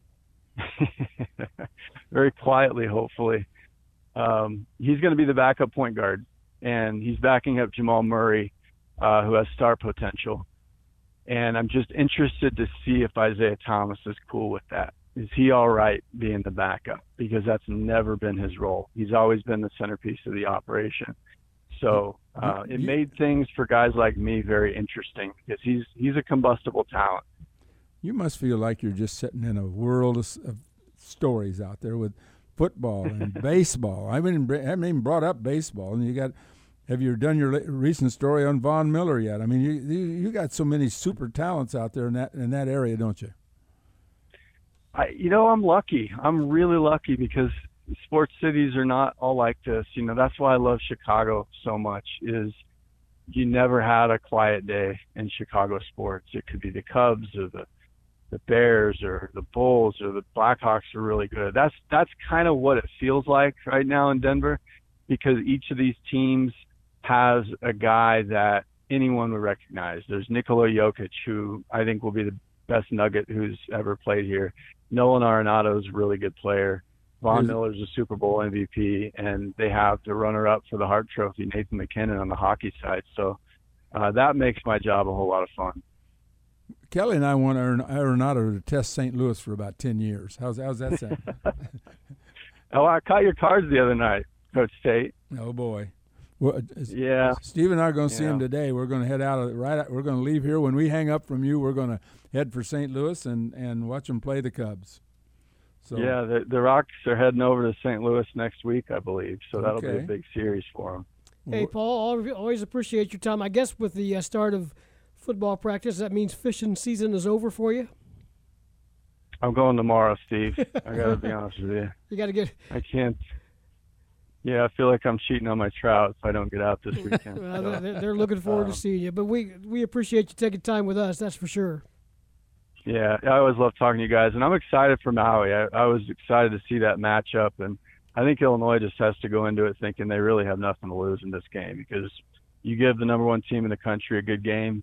Very quietly, hopefully. He's going to be the backup point guard, and he's backing up Jamal Murray, who has star potential. And I'm just interested to see if Isaiah Thomas is cool with that. Is he all right being the backup? Because that's never been his role. He's always been the centerpiece of the operation. So it made things for guys like me very interesting because he's a combustible talent. You must feel like you're just sitting in a world of stories out there with football and baseball. I haven't even brought up baseball. And have you done your recent story on Von Miller yet? I mean, you got so many super talents out there in that area, don't you? I'm lucky. I'm really lucky because sports cities are not all like this. That's why I love Chicago so much. Is you never had a quiet day in Chicago sports. It could be the Cubs or the Bears or the Bulls or the Blackhawks are really good. That's kind of what it feels like right now in Denver, because each of these teams has a guy that anyone would recognize. There's Nikola Jokic, who I think will be the best Nugget who's ever played here. Nolan Arenado is a really good player. Von Miller's a Super Bowl MVP, and they have the runner-up for the Hart Trophy, Nathan McKinnon, on the hockey side. So that makes my job a whole lot of fun. Kelly and I want Arenado to test St. Louis for about 10 years. How's that sound? Oh, I caught your cards the other night, Coach Tate. Oh, boy. Well, yeah. Steve and I are going to see him today. We're going to head out. We're going to leave here. When we hang up from you, we're going to head for St. Louis and watch them play the Cubs. So, yeah, the Rocks are heading over to St. Louis next week, I believe. So that'll be a big series for them. Hey, Paul, always appreciate your time. I guess with the start of football practice, that means fishing season is over for you? I'm going tomorrow, Steve. I got to be honest with you. You got to get... I can't... Yeah, I feel like I'm cheating on my trout if I don't get out this weekend. Well, they're looking forward to seeing you. But we appreciate you taking time with us, that's for sure. Yeah, I always love talking to you guys. And I'm excited for Maui. I was excited to see that matchup. And I think Illinois just has to go into it thinking they really have nothing to lose in this game, because you give the number one team in the country a good game,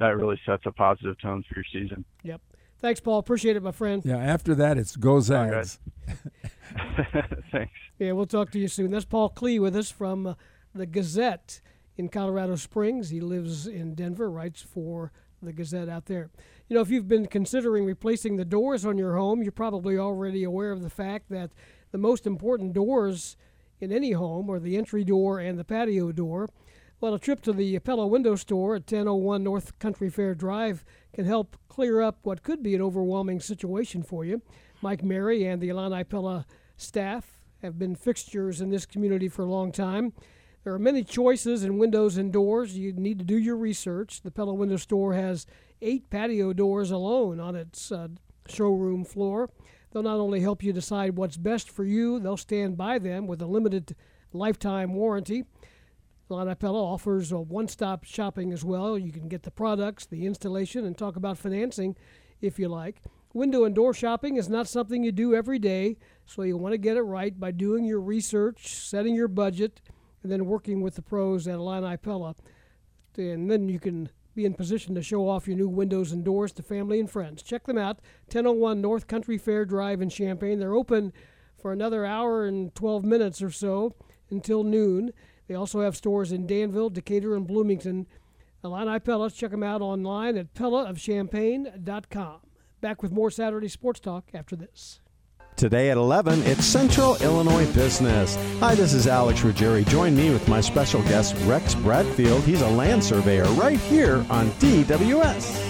that really sets a positive tone for your season. Yep. Thanks, Paul. Appreciate it, my friend. Yeah, after that, it's go Zags. Thanks. Yeah, we'll talk to you soon. That's Paul Klee with us from the Gazette in Colorado Springs. He lives in Denver, writes for the Gazette out there. You know, if you've been considering replacing the doors on your home, you're probably already aware of the fact that the most important doors in any home are the entry door and the patio door. Well, a trip to the Pella Window Store at 1001 North Country Fair Drive can help clear up what could be an overwhelming situation for you. Mike Mary and the Illini Pella staff have been fixtures in this community for a long time. There are many choices in windows and doors. You need to do your research. The Pella Window Store has 8 patio doors alone on its showroom floor. They'll not only help you decide what's best for you, they'll stand by them with a limited lifetime warranty. Illini Pella offers a one-stop shopping as well. You can get the products, the installation, and talk about financing if you like. Window and door shopping is not something you do every day, so you want to get it right by doing your research, setting your budget, and then working with the pros at Illini Pella. And then you can be in position to show off your new windows and doors to family and friends. Check them out, 1001 North Country Fair Drive in Champaign. They're open for another hour and 12 minutes or so until noon. They also have stores in Danville, Decatur, and Bloomington. Illini Pella, check them out online at pellaofchampaign.com. Back with more Saturday Sports Talk after this. Today at 11, it's Central Illinois Business. Hi, this is Alex Ruggieri. Join me with my special guest, Rex Bradfield. He's a land surveyor right here on DWS.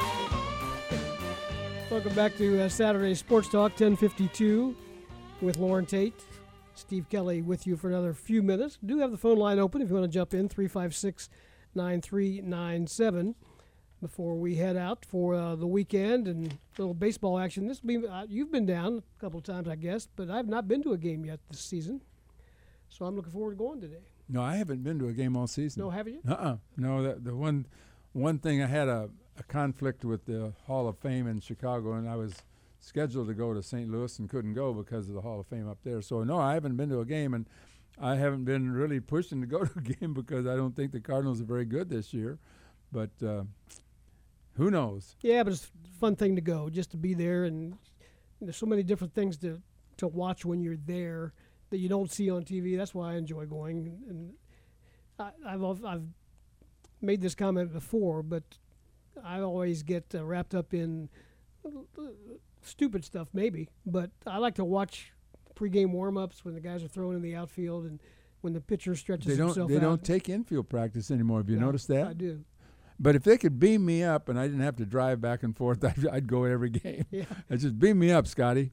Welcome back to Saturday Sports Talk, 1052 with Lauren Tate. Steve Kelly with you for another few minutes. Do have the phone line open if you want to jump in, 356-9397. Before we head out for the weekend and a little baseball action. This will be you've been down a couple of times, I guess, but I've not been to a game yet this season, so I'm looking forward to going today. No, I haven't been to a game all season. No, haven't you? No, the one thing I had a conflict with the Hall of Fame in Chicago, and I was scheduled to go to St. Louis and couldn't go because of the Hall of Fame up there. So no, I haven't been to a game, and I haven't been really pushing to go to a game because I don't think the Cardinals are very good this year, but. Who knows? Yeah, but it's a fun thing to go, just to be there, and there's so many different things to watch when you're there that you don't see on TV. That's why I enjoy going. And I've made this comment before, but I always get wrapped up in stupid stuff, maybe. But I like to watch pregame warm-ups when the guys are throwing in the outfield and when the pitcher stretches himself out. They don't take infield practice anymore. Have you noticed that? I do. But if they could beam me up and I didn't have to drive back and forth, I'd go every game. Yeah. Just beam me up, Scotty.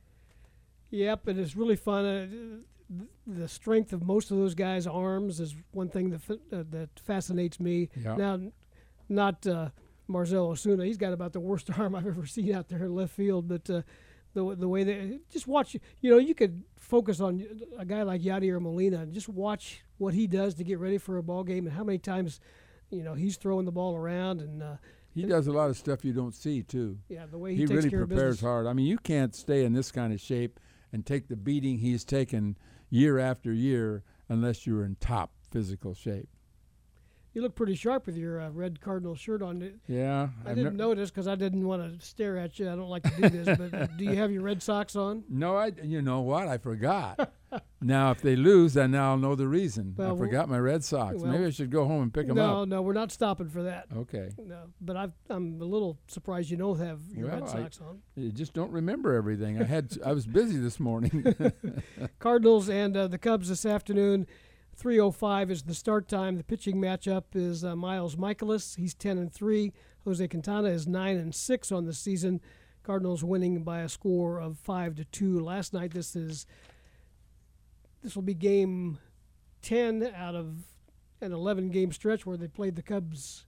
Yep, and it's really fun. The strength of most of those guys' arms is one thing that fascinates me. Yeah. Now, not Marcell Ozuna. He's got about the worst arm I've ever seen out there in left field. But the way they just watch, you could focus on a guy like Yadier Molina and just watch what he does to get ready for a ball game and how many times – he's throwing the ball around, and he does a lot of stuff you don't see too. Yeah, the way he takes really care of business. He really prepares hard. I mean, you can't stay in this kind of shape and take the beating he's taken year after year unless you're in top physical shape. You look pretty sharp with your red Cardinal shirt on. Yeah, I didn't notice because I didn't want to stare at you. I don't like to do this, but do you have your Red Sox on? No, you know what? I forgot. Now, if they lose, then I'll know the reason. Well, I forgot my Red Sox. Well, maybe I should go home and pick them up. No, we're not stopping for that. Okay. No, but I'm a little surprised you don't have your Red Sox on. You just don't remember everything. I was busy this morning. Cardinals and the Cubs this afternoon. 3:05 is the start time. The pitching matchup is Miles Michaelis. He's 10-3. Jose Quintana is 9-6 on the season. Cardinals winning by a score of 5-2 last night. This will be game 10 out of an 11-game stretch where they played the Cubs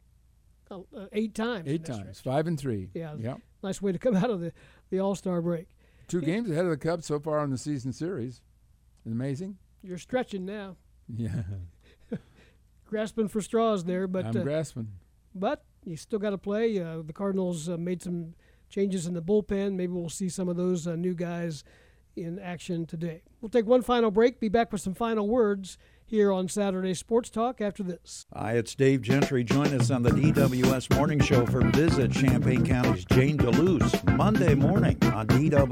8 times. 8 times, 5-3. Yeah, yep. Nice way to come out of the All-Star break. 2 games ahead of the Cubs so far in the season series. Amazing. You're stretching now. Yeah. Grasping for straws there, but I'm grasping. But you still got to play. The Cardinals made some changes in the bullpen. Maybe we'll see some of those new guys in action today. We'll take one final break. Be back with some final words here on Saturday Sports Talk after this. Hi, it's Dave Gentry. Join us on the DWS Morning Show for Visit Champaign County's Jane DeLuce, Monday morning on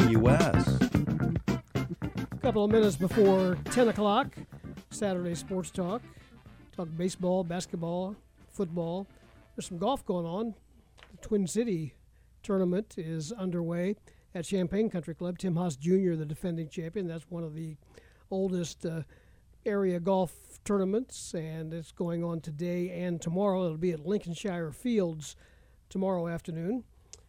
DWS. A couple of minutes before 10 o'clock, Saturday Sports Talk. Talk baseball, basketball, football. There's some golf going on. The Twin City tournament is underway at Champaign Country Club. Tim Haas Jr., the defending champion. That's one of the oldest area golf tournaments, and it's going on today and tomorrow. It'll be at Lincolnshire Fields tomorrow afternoon.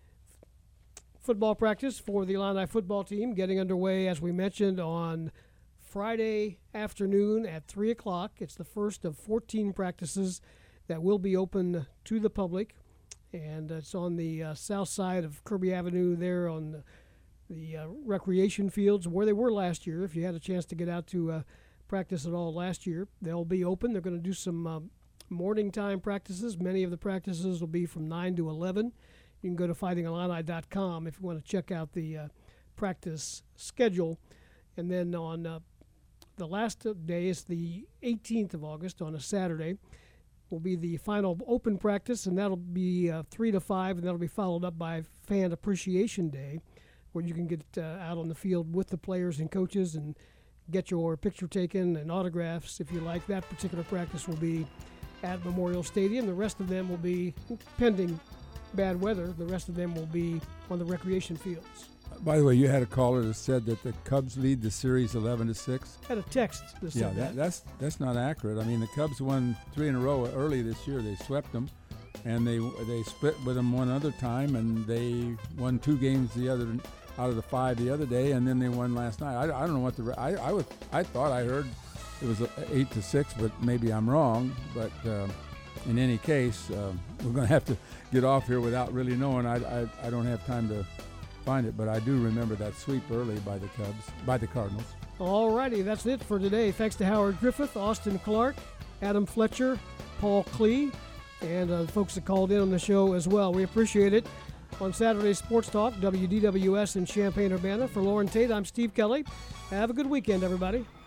Football practice for the Illini football team getting underway, as we mentioned, on Friday afternoon at 3 o'clock. It's the first of 14 practices that will be open to the public, and it's on the south side of Kirby Avenue there on the recreation fields where they were last year. If you had a chance to get out to practice at all last year, they'll be open. They're going to do some morning time practices. Many of the practices will be from 9 to 11. You can go to fightingillini.com if you want to check out the practice schedule. And then on the last day is the 18th of August on a Saturday. Will be the final open practice, and that'll be 3 to 5, and that'll be followed up by Fan Appreciation Day, where you can get out on the field with the players and coaches and get your picture taken and autographs if you like. That particular practice will be at Memorial Stadium. The rest of them will be, pending bad weather, the rest of them will be on the recreation fields. By the way, you had a caller that said that the Cubs lead the series 11-6. Had a text that said that. That's not accurate. I mean, the Cubs won 3 in a row early this year. They swept them, and they split with them one other time, and they won 2 games out of the 5 the other day, and then they won last night. I don't know what I thought I heard it was 8-6, but maybe I'm wrong. But in any case, we're going to have to get off here without really knowing. I don't have time to find it, but I do remember that sweep early by the Cardinals. All righty, that's it for today. Thanks to Howard Griffith, Austin Clark, Adam Fletcher, Paul Klee, and the folks that called in on the show as well. We appreciate it. On Saturday Sports Talk, WDWS in Champaign-Urbana. For Lauren Tate, I'm Steve Kelly. Have a good weekend, everybody.